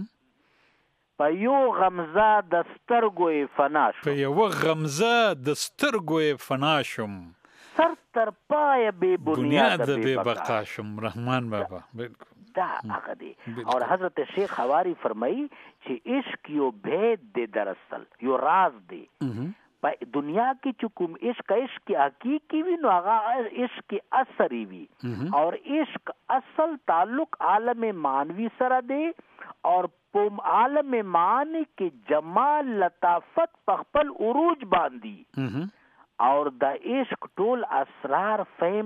[SPEAKER 13] په یو غمزه د سترګو فنا شم،
[SPEAKER 6] په یو غمزه د سترګو فنا شم،
[SPEAKER 13] سر تر پای بے بنیاد
[SPEAKER 6] بے بقا شم. رحمان بابا
[SPEAKER 13] دا هغه دی. اور حضرت شیخ حواری فرمایي چې عشق یو بید دی، دراصل یو راز دی. په دنیا کې چې کوم عشق حقیقي وي نو هغه عشق اثری وي. اور عشق اصل تعلق عالم معنوی سره دی اور پوم عالم معنی کې جمال لطافت په خپل عروج باندې. اور د عشق ټول اسرار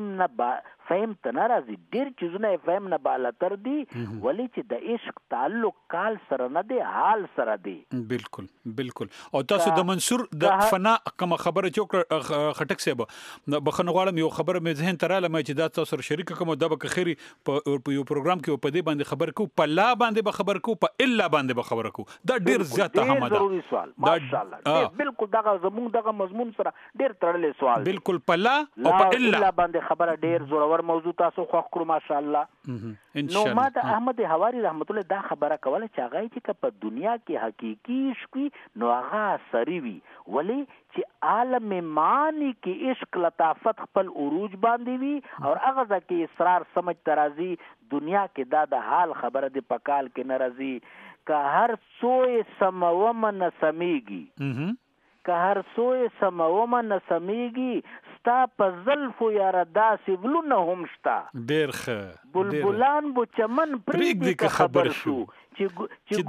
[SPEAKER 13] فهم ته نه راځي، ډېر چیزونه فهم نه بالاتر دي، ولی چې د عشق تعلق کال سره نه دی، حال سره دی.
[SPEAKER 6] بالکل بالکل. او تاسو د منصور د فنا کوم خبره چوکړه خټک صاحب بخنه غواړم، یو خبره مې ذهن ته رااله چې دا تاسو سره شریک کوم د به خيري په یو پروګرام کې په دې باندې خبر کو، په لا باندې به خبر کو، په الا باندې به خبر کو. دا ډېر زیات اهمه ده.
[SPEAKER 13] ضروري سوال ماشاءالله. بالکل دغه زموږ دغه مضمون سره ډېر تړلې سوال.
[SPEAKER 6] بالکل په لا او په الا
[SPEAKER 13] باندې خبره ډېر زورور موضوع تاسو خوښ کړو ماشاءالله. نو ما د احمد حواری رحمت الله دا خبره کوله چې هغه چې په دنیا کې حقيقي عشق وي نو هغه سری وي، ولی چې عالم معنی کې عشق لطافت خپل عروج باندې وي اور هغه ځکه اصرار سمجھ ترازی دنیا کې دا د حال خبره د پکال کې ناراضي. که هر سوې سموم نسمیږي، که هر سوې سموم نسمیږي، ستا په زلفو یاره داسې ولونه هم شته.
[SPEAKER 6] ډېر ښه.
[SPEAKER 13] بلبلان بو چمن پرېږدي که خبر شو چې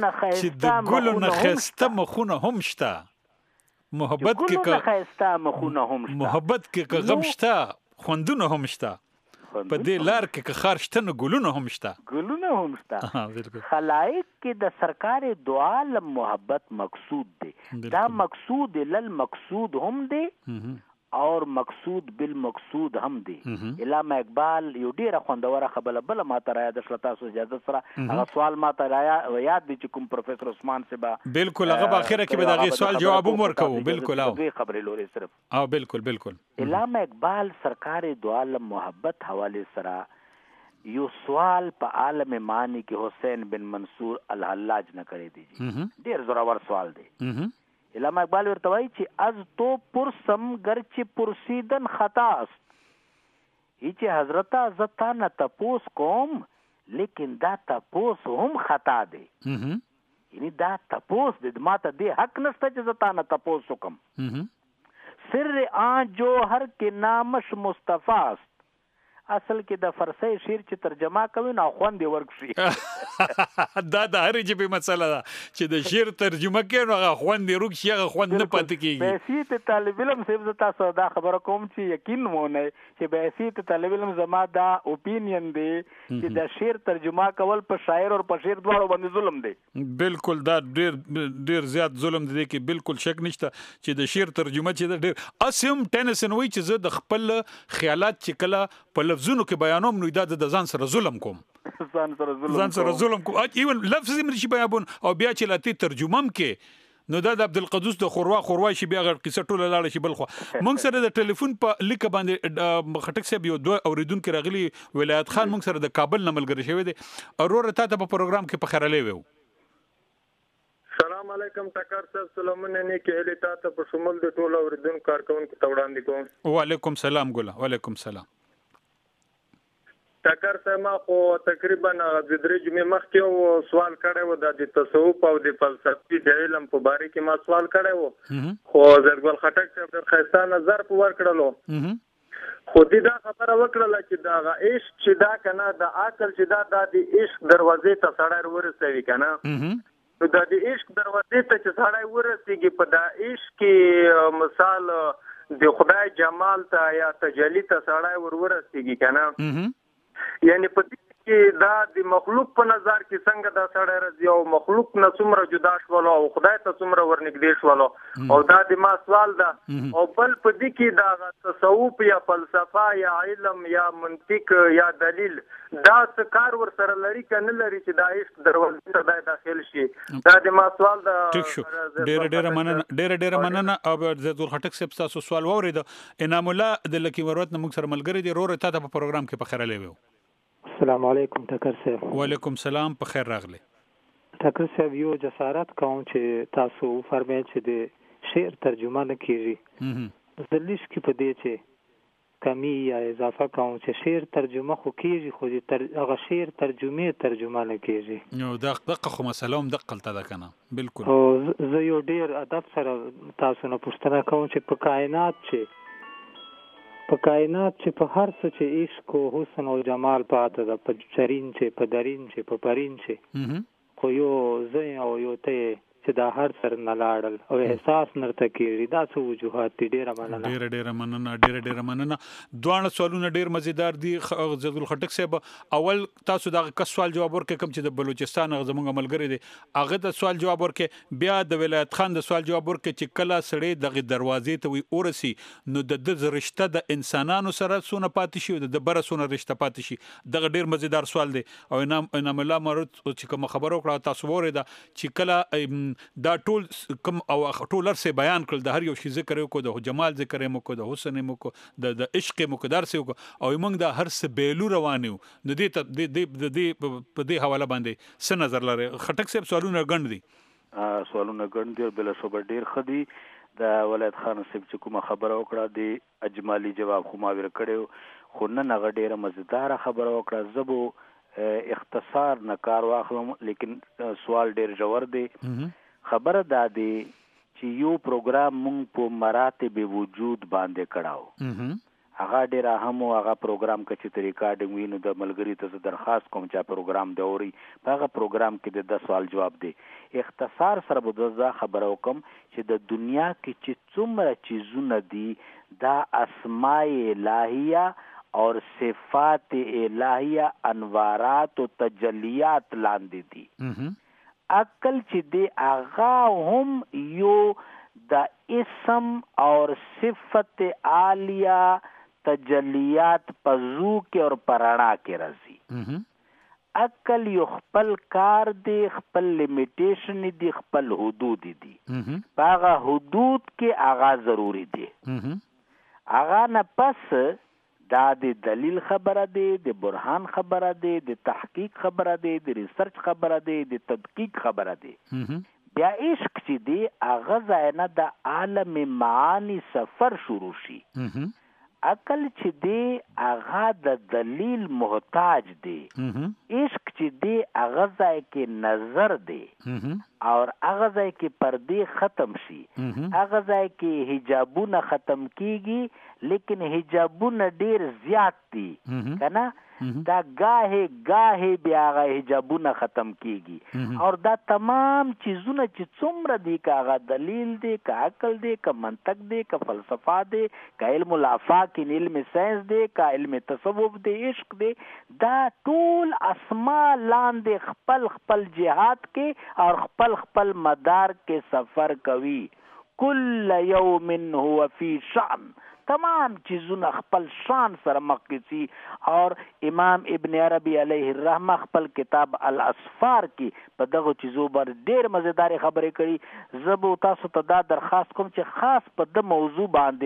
[SPEAKER 13] ګلونه ښایسته
[SPEAKER 6] مخونه هم شته. محبت کې
[SPEAKER 13] ښایسته مخونه هم شته،
[SPEAKER 6] محبت کې که غم شته خوندونه هم شته، په دې لار کې که خار شته نو ګلونه هم شته.
[SPEAKER 13] ګلونه هم شته. خلائق کې د سرکار دو عالم محبت مقصود دی. دا مقصود للمقصود هم دی اور مقصود بالمقصود هم دی. علامه اقبال یو ډیره خوندوره خبره بل ما ته را یاد شله، تاسو اجازه سره هغه سوال ما ته یاد دی چې کوم پروفیسور عثمان صاحب
[SPEAKER 6] بالکل هغه په اخره کې به دغه سوال جواب ورکوو. بالکل او
[SPEAKER 13] خبرې لوري صرف
[SPEAKER 6] او بالکل بالکل.
[SPEAKER 13] علامه اقبال سرکار دو عالم محبت حواله سره یو سوال په عالم معنی کې حسین بن منصور الحلاج نه کړی دی. ډیر زورور سوال دی. علامه اقبال ورته وایي چې از تو پرسم گرچه پرسیدن خطا است، چې حضرت زتا نه تپوس کوم لیکن دا تپوس هم خطا دی. یعنی دا تپوس دی، ما ته دی حق نشته چې زتا نه تپوس وکم. سر آن جوهر کې نامش مصطفی است. اصل کې د فارسی شعر چې ترجمه کوي نو خوند ورکشي.
[SPEAKER 6] دا د هر جبه مسله ده چې د شعر ترجمه کوي نو هغه خوند ورکشي، هغه خوند نه پاتې کیږي.
[SPEAKER 13] بهسیت طالب علم صاحب زتا سودا خبره کوم چې یقین مونږ چې بهسیت طالب علم زما دا اوپینین دی چې د شعر ترجمه کول په شاعر او په شعر دواړو باندې ظلم دی.
[SPEAKER 6] بالکل دا ډیر زیات ظلم دی کې بالکل شک نشته چې د شعر ترجمه چې ډیر اسیم ټینسن وای چې زه د خپل خیالات چې کله په لفظونو کې بیانوم نو دا د ځان سره ظلم کوم، ځان سره ظلم کوم. ایون لفظ یې مرشي بیانون او بیا چې لاته ترجمه م کې نو دا د عبدالقدوس د خوروا شي بیا غړ قصه ټوله لاړه شي. بل خو موږ سره د ټلیفون په لیک باندې خټک صاحب یو دوه اوریدونکو راغلي ولایت خان موږ سره د کابل نه ملګری شوی دی. اورور ته په پروګرام کې په خیرلې وو.
[SPEAKER 14] سلام السلام علیکم ټکر صاحب سلامونه نه کېلې تاسو په شمول د ټولو اوریدونکو کارکونکو ته وړاندې کوم.
[SPEAKER 6] وعلیکم سلام ګله. وعلیکم سلام.
[SPEAKER 14] ټکر صاحب ما خو تقریبا د درې جمعې مخکې سوال کړی و د تصوف او د فلسفي د علم په باره کې ما سوال کړی و خو زرګل خټک صاحب د خیستا نظر په ورکړلو خو دې دا خبره وکړله چې دا عشق چې دا کنه د عقل چې دا د عشق دروازې ته سړی ورسوي کنه نو د عشق دروازې ته چې سړی ورسېږي په د عشق کې مثال د خدای جمال ته یا تجلی ته سړی ورسېږي کنه یعنی په دې کې دا د مخلوق په نظر کې څنګه دا سړی راځي او مخلوق نه څومره جدا شولو او خدای ته څومره ورنږدې شولو او دا د ما سوال ده او بل په دې کې دا تصوف یا فلسفه یا علم یا منطق یا دلیل دا څه کار ور سره لري کنه لري چې دا عشق دروازې ته داخل شي دا د ما سوال ده.
[SPEAKER 6] ټیک شو. ډېر مننه او زیدول خټک صاحب تاسو سوال واورید. انعام الله د لکی ورات نه موږ سره ملګری دی رور ته په پروګرام کې په خیر لوي.
[SPEAKER 15] السلام علیکم ټکر صاحب.
[SPEAKER 6] وعلیکم سلام په خیر راغلی.
[SPEAKER 15] ټکر صاحب یو جسارت کوم چې تاسو فرمایي چې د شعر ترجمه نه کیږي زلیش کې په دې چې کمی یا اضافه کوم چې شعر ترجمه خو کیږي خو هغه شعر ترجمه نه کیږي
[SPEAKER 6] نو دقه خو مسله هم دقلته ده کنه بالکل.
[SPEAKER 15] او زه یو ډیر ادب سره تاسو نه پوښتنه کوم چې په کائنات چې په هر څه چې عشق او حسن او جمال پاته ده په چرین چې په درین چې په پرین چې خو یو زه او یو ته چې دا هر سر نه لاړل او احساس نرته کیږي دا څه وجوهات دي. ډیره
[SPEAKER 6] مننه. دوه سوالونه ډیر مزیدار دي. زیدول خټک صاحب اول تاسو دا کس سوال جواب ورکړئ کوم چې د بلوچستان زموږ ملګری دی هغه د سوال جواب ورکړئ بیا د ولایت خان د سوال جواب ورکړئ چې کله سړی دغه دروازې ته وي اورسي نو د رشته د انسانانو سره سونه پاتې شي د بره سونه رشته پاتې شي دغه ډیر مزیدار سوال دی او انعام الله مرد چې کوم خبر وکړه تاسو وره دا چې کله دا ټول کوم او ټول سره بیان کړل د هر یو شی ذکر وکړو د جمال ذکر وکړو د حسن وکړو د عشق وکړو درس وکړو او موږ دا هر څه بیلو روانو نو دې په دې حواله باندې څه نظر لري. خټک صاحب سوالونه ګڼ دي
[SPEAKER 13] بل صبر ډیر خدي د ولایت خان صاحب چې کومه خبره وکړه د اجمالی جواب خو ما ور کړو خو نه هغه ډیره مزیدار خبره وکړه زبو اختصار نه کار واخلم لیکن سوال ډیر جوړ دی. خبره دا دی چې یو پروګرام مونږ په مراتب وجود باندې کړاو هغه ډیر اهم هغه پروګرام کې چې ریکارډینګ وینو د ملګری ته درخواست کوم چې پروګرام دی اوري هغه پروګرام کې د سوال جواب دی. اختصار سره به د خبرو کوم چې د دنیا کې چې څومره چیزونه دي دا اسماء الہیہ اور صفات الہیہ انوارات او تجلیات لاندې دي. عقل چې دی آغا هم یو د اسم اور صفت عالیہ تجلیات پزو کې اور پرانا کې راځي. عقل یو خپل کار دی خپل لیمیټیشن دی خپل حدود دي هغه حدود کې آغا ضروری دی آغا نه پس دا د دلیل خبره دی د برهان خبره دی د تحقیق خبره دی د ریسرچ خبره دی د تدقیق خبره دی. بیا عشق چې دی هغه ځای نه د عالم معانی سفر شروع شي. عقل چې دی هغه د دلیل محتاج دی. عشق چې دی هغه ځای کې نظر دی اور هغه ځای کې پردې ختم شي هغه ځای کې حجابونه ختم کیږي لیکن حجابونه ډیر زیات دي کنه دا گاهه بیا هغه حجابونه ختم کیږي اور دا تمام چیزونه چې څومره دي که دلیل دی که عقل دی که منطق دی که فلسفه دی که علم الافاق علم ساينس دی که علم تصوف دی عشق دی دا ټول اسماء لاندې خپل خپل جهات کې اور خپل مدار کې سفر کوي. کل یوم هو فی شأن تمام چیزونه خپل شان سره مخکسي اور امام ابن عربی علیه الرحمه خپل کتاب الاسفار کې په دغه چیزو باندې ډېر مزیدار خبرې کړي. زبو تاسو ته دا درخواست کوم چې خاص په د موضوع باندې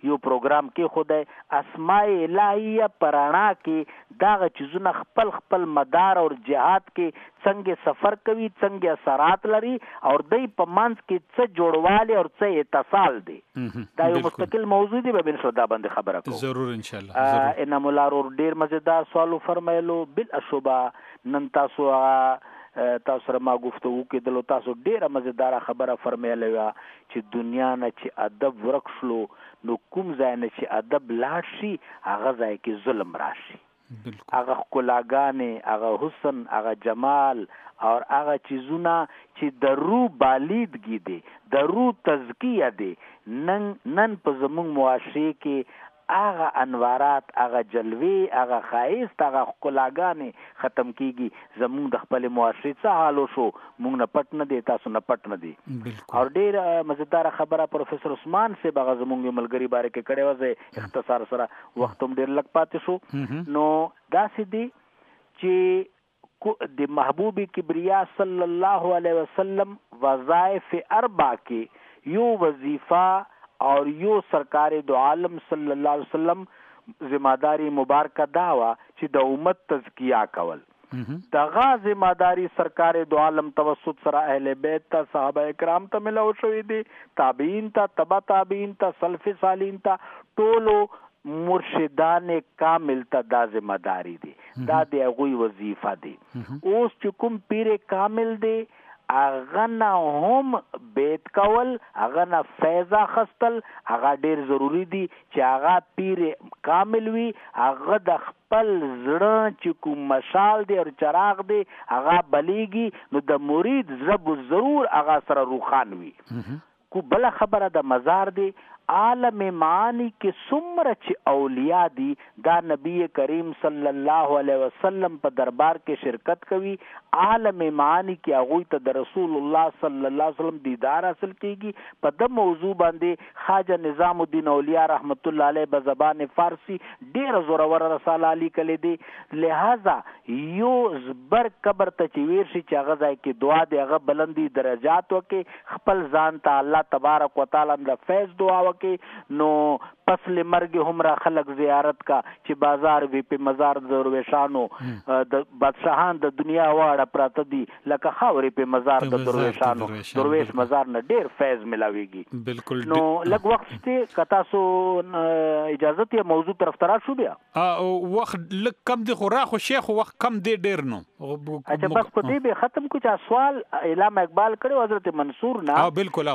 [SPEAKER 13] یو پروګرام کې خدای اسماء الهیه پرانا کې دا چیزونه خپل خپل مدار او جهاد کې څنګه سفر کوي څنګه اثرات لري او دای په منځ کې څه جوړواله او څه اتصال دی دا یو مستقل موضوع دی به انشاء الله باندې خبره کوو
[SPEAKER 6] ضرور ان شاء الله
[SPEAKER 13] انم الله ډیر مزیدار سوال فرمایلو بالاشبا نن تاسو سره ما گفتگو کېدلو تاسو ډیره مزیدار خبره فرمایله چې دنیا نه چې ادب ورک شلو نو کوم ځای نه چې ادب لاړ شي هغه ځای کې ظلم راشي هغه ښکلاګانې هغه حسن هغه جمال او هغه چیزونه چې د روح بالیدګي دي د روح تزکیه دي نن په زموږ معاشره کې هغه انوارات هغه جلوی هغه خایست هغه ښکلاګانې ختم کیږي زموږ د خپل معاشرې څه حالو شو موږ نه پټ نه دی تاسو نه پټ نه دی او ډیر مزیدار خبره پروفیسور عثمان صاحب هغه زموږ ملګری باره کې کړې وځي اختصار سره وخت هم ډیر لږ پاتې شو نو داسې دی چې د محبوب کبریا صلی الله علیه وسلم وظایف اربع کې یو وظیفه اور یو سرکار دو عالم صلی الله علیه وسلم ذمہداری مبارکه داوا چې د امت تزکیه کول دغه ذمہداری سرکار دو عالم توسط سره اهل بیت ته صحابه کرام ته ملو شوې دي تابعین ته تبع تابعین ته سلف صالحین ته ټولو مرشدان کامل ته دا ذمہداری دي دا د هغوی وظیفه دي اوس چې کوم پیر کامل دی هغه نه هم بیت کول هغه نه فیض اخیستل هغه ډیر ضروری دي چې هغه پیر کامل وي هغه د خپل زړه چې کوم مشال دی او چراغ دی هغه بلیږي نو د مرید زړه ضرور هغه سره روخان وي کو بل خبره د مزار دی عالم معانی کې څومره چې اولیاء دي دا نبی کریم صلی الله علیه وسلم په دربار کې شرکت کوي عالم معانی کې هغوی ته د رسول الله صلی الله علیه وسلم دیدار حاصل کیږي په د موضوع باندې خواجه نظام الدین اولیاء رحمت الله علیه په زبان فارسی ډیر زورور رساله لیکلې دي لہذا یو زبر قبر ته چې ویر شي چې هغه ځای کې دعا دی هغه بلندی درجات وکي خپل ځان ته الله تبارک وتعالى د فیض دعا وکي نو پس لمرګ همرا خلق زیارت کا چې بازار وی په مزار درویشانو د بادشاہان د دنیا واړه پراته دي لکه خاورې په مزار د درویشانو درویش مزار نه ډیر فیض ملاويږي
[SPEAKER 6] بالکل
[SPEAKER 13] نو لږ وخت ته کتا سو اجازه ته موضوع طرف ترا شو بیا
[SPEAKER 6] وخت لږ کم دی خو را خو شیخ وخت کم دی ډیر نو
[SPEAKER 13] اچھا بس په دې به ختم کو چې سوال علامه اقبال کړو حضرت منصور نه
[SPEAKER 6] بالکل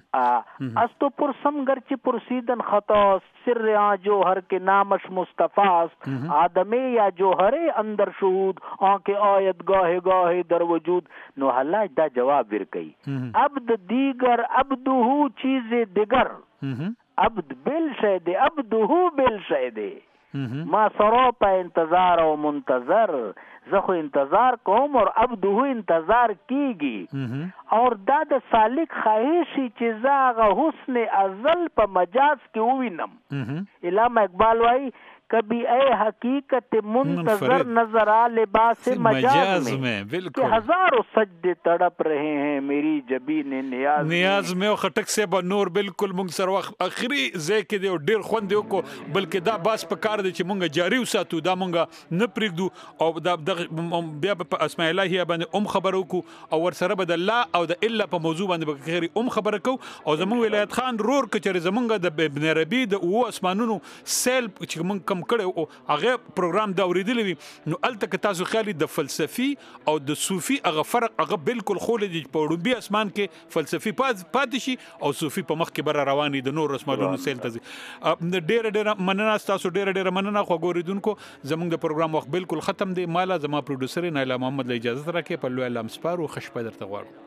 [SPEAKER 13] استو پرسم گرچ پرسیدن خطا سر جوہر کے نامش مصطفیٰ آدمی یا جوہر اندر شہود آنکھ آیت گاہے گاہے در وجود نو حلاج دا جواب ورکئی عبد دیگر عبدہو چیز دیگر عبد بل شہدے عبدہو بل شہدے ما سروپا انتظار و منتظر زخو انتظار کوم اور عبدہو انتظار کیگی اور دا د سالک خواهشی چې زاغه حسن ازل په مجاز کې ووینم علامه اقبال وايي کبھی اے حقیقت منتظر نظر آ لباس مجاز میں کہ ہزاروں سجدے تڑپ رہے ہیں میری جبین نیاز
[SPEAKER 6] میں خټک سے نور بالکل مونږ سره وخت اخري ځای کې دی ډیر خوند یو کو بلکې دا باس په کار دی چې مونږ جاری وساتو دا مونږ نه پرېږدو او دا بیا په اسماء الهیه باندې خبرو کو او ور سره بد الله او د الا په موضوع باندې بخیر خبره کو او زمونږ ولایت خان رور کچره زمونږ د ابن ربی د او اسمانونو سیل چې مونږ کم کړو او هغه پروګرام دا اوریدلی وي نو الته تاسو خیالي د فلسفي او د صوفي هغه فرق هغه بالکل خول دي په اوربي اسمان کې فلسفي پاتې شي او صوفي په مخ کې بر رواني د نور اسمانونو سیل ته ډیر مننه تاسو ډیر مننه خو ګوریدونکو زموږ د پروګرام وخت بالکل ختم دی مالا زما پروډوسر نایلا محمد له اجازه راکې په لوی لام سپارو خشپه درته غواړم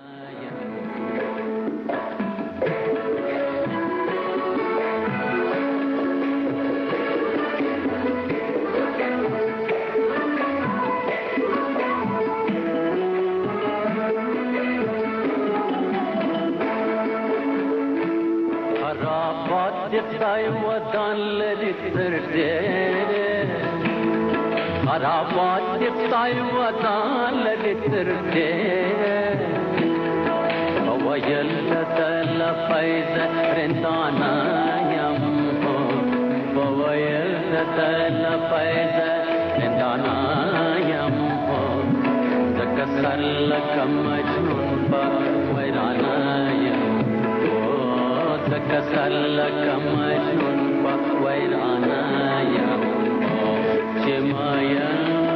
[SPEAKER 16] خدای ودان لري تر دې خرابات دې خدای ودان لري تر دې او ویل تل فیض رندانا یم دل پیز نندانا یم هو زکه سر لکه مجنون په ویرانا یم هو زکه سر لکه مجنون په ویرانا یم چې ما یم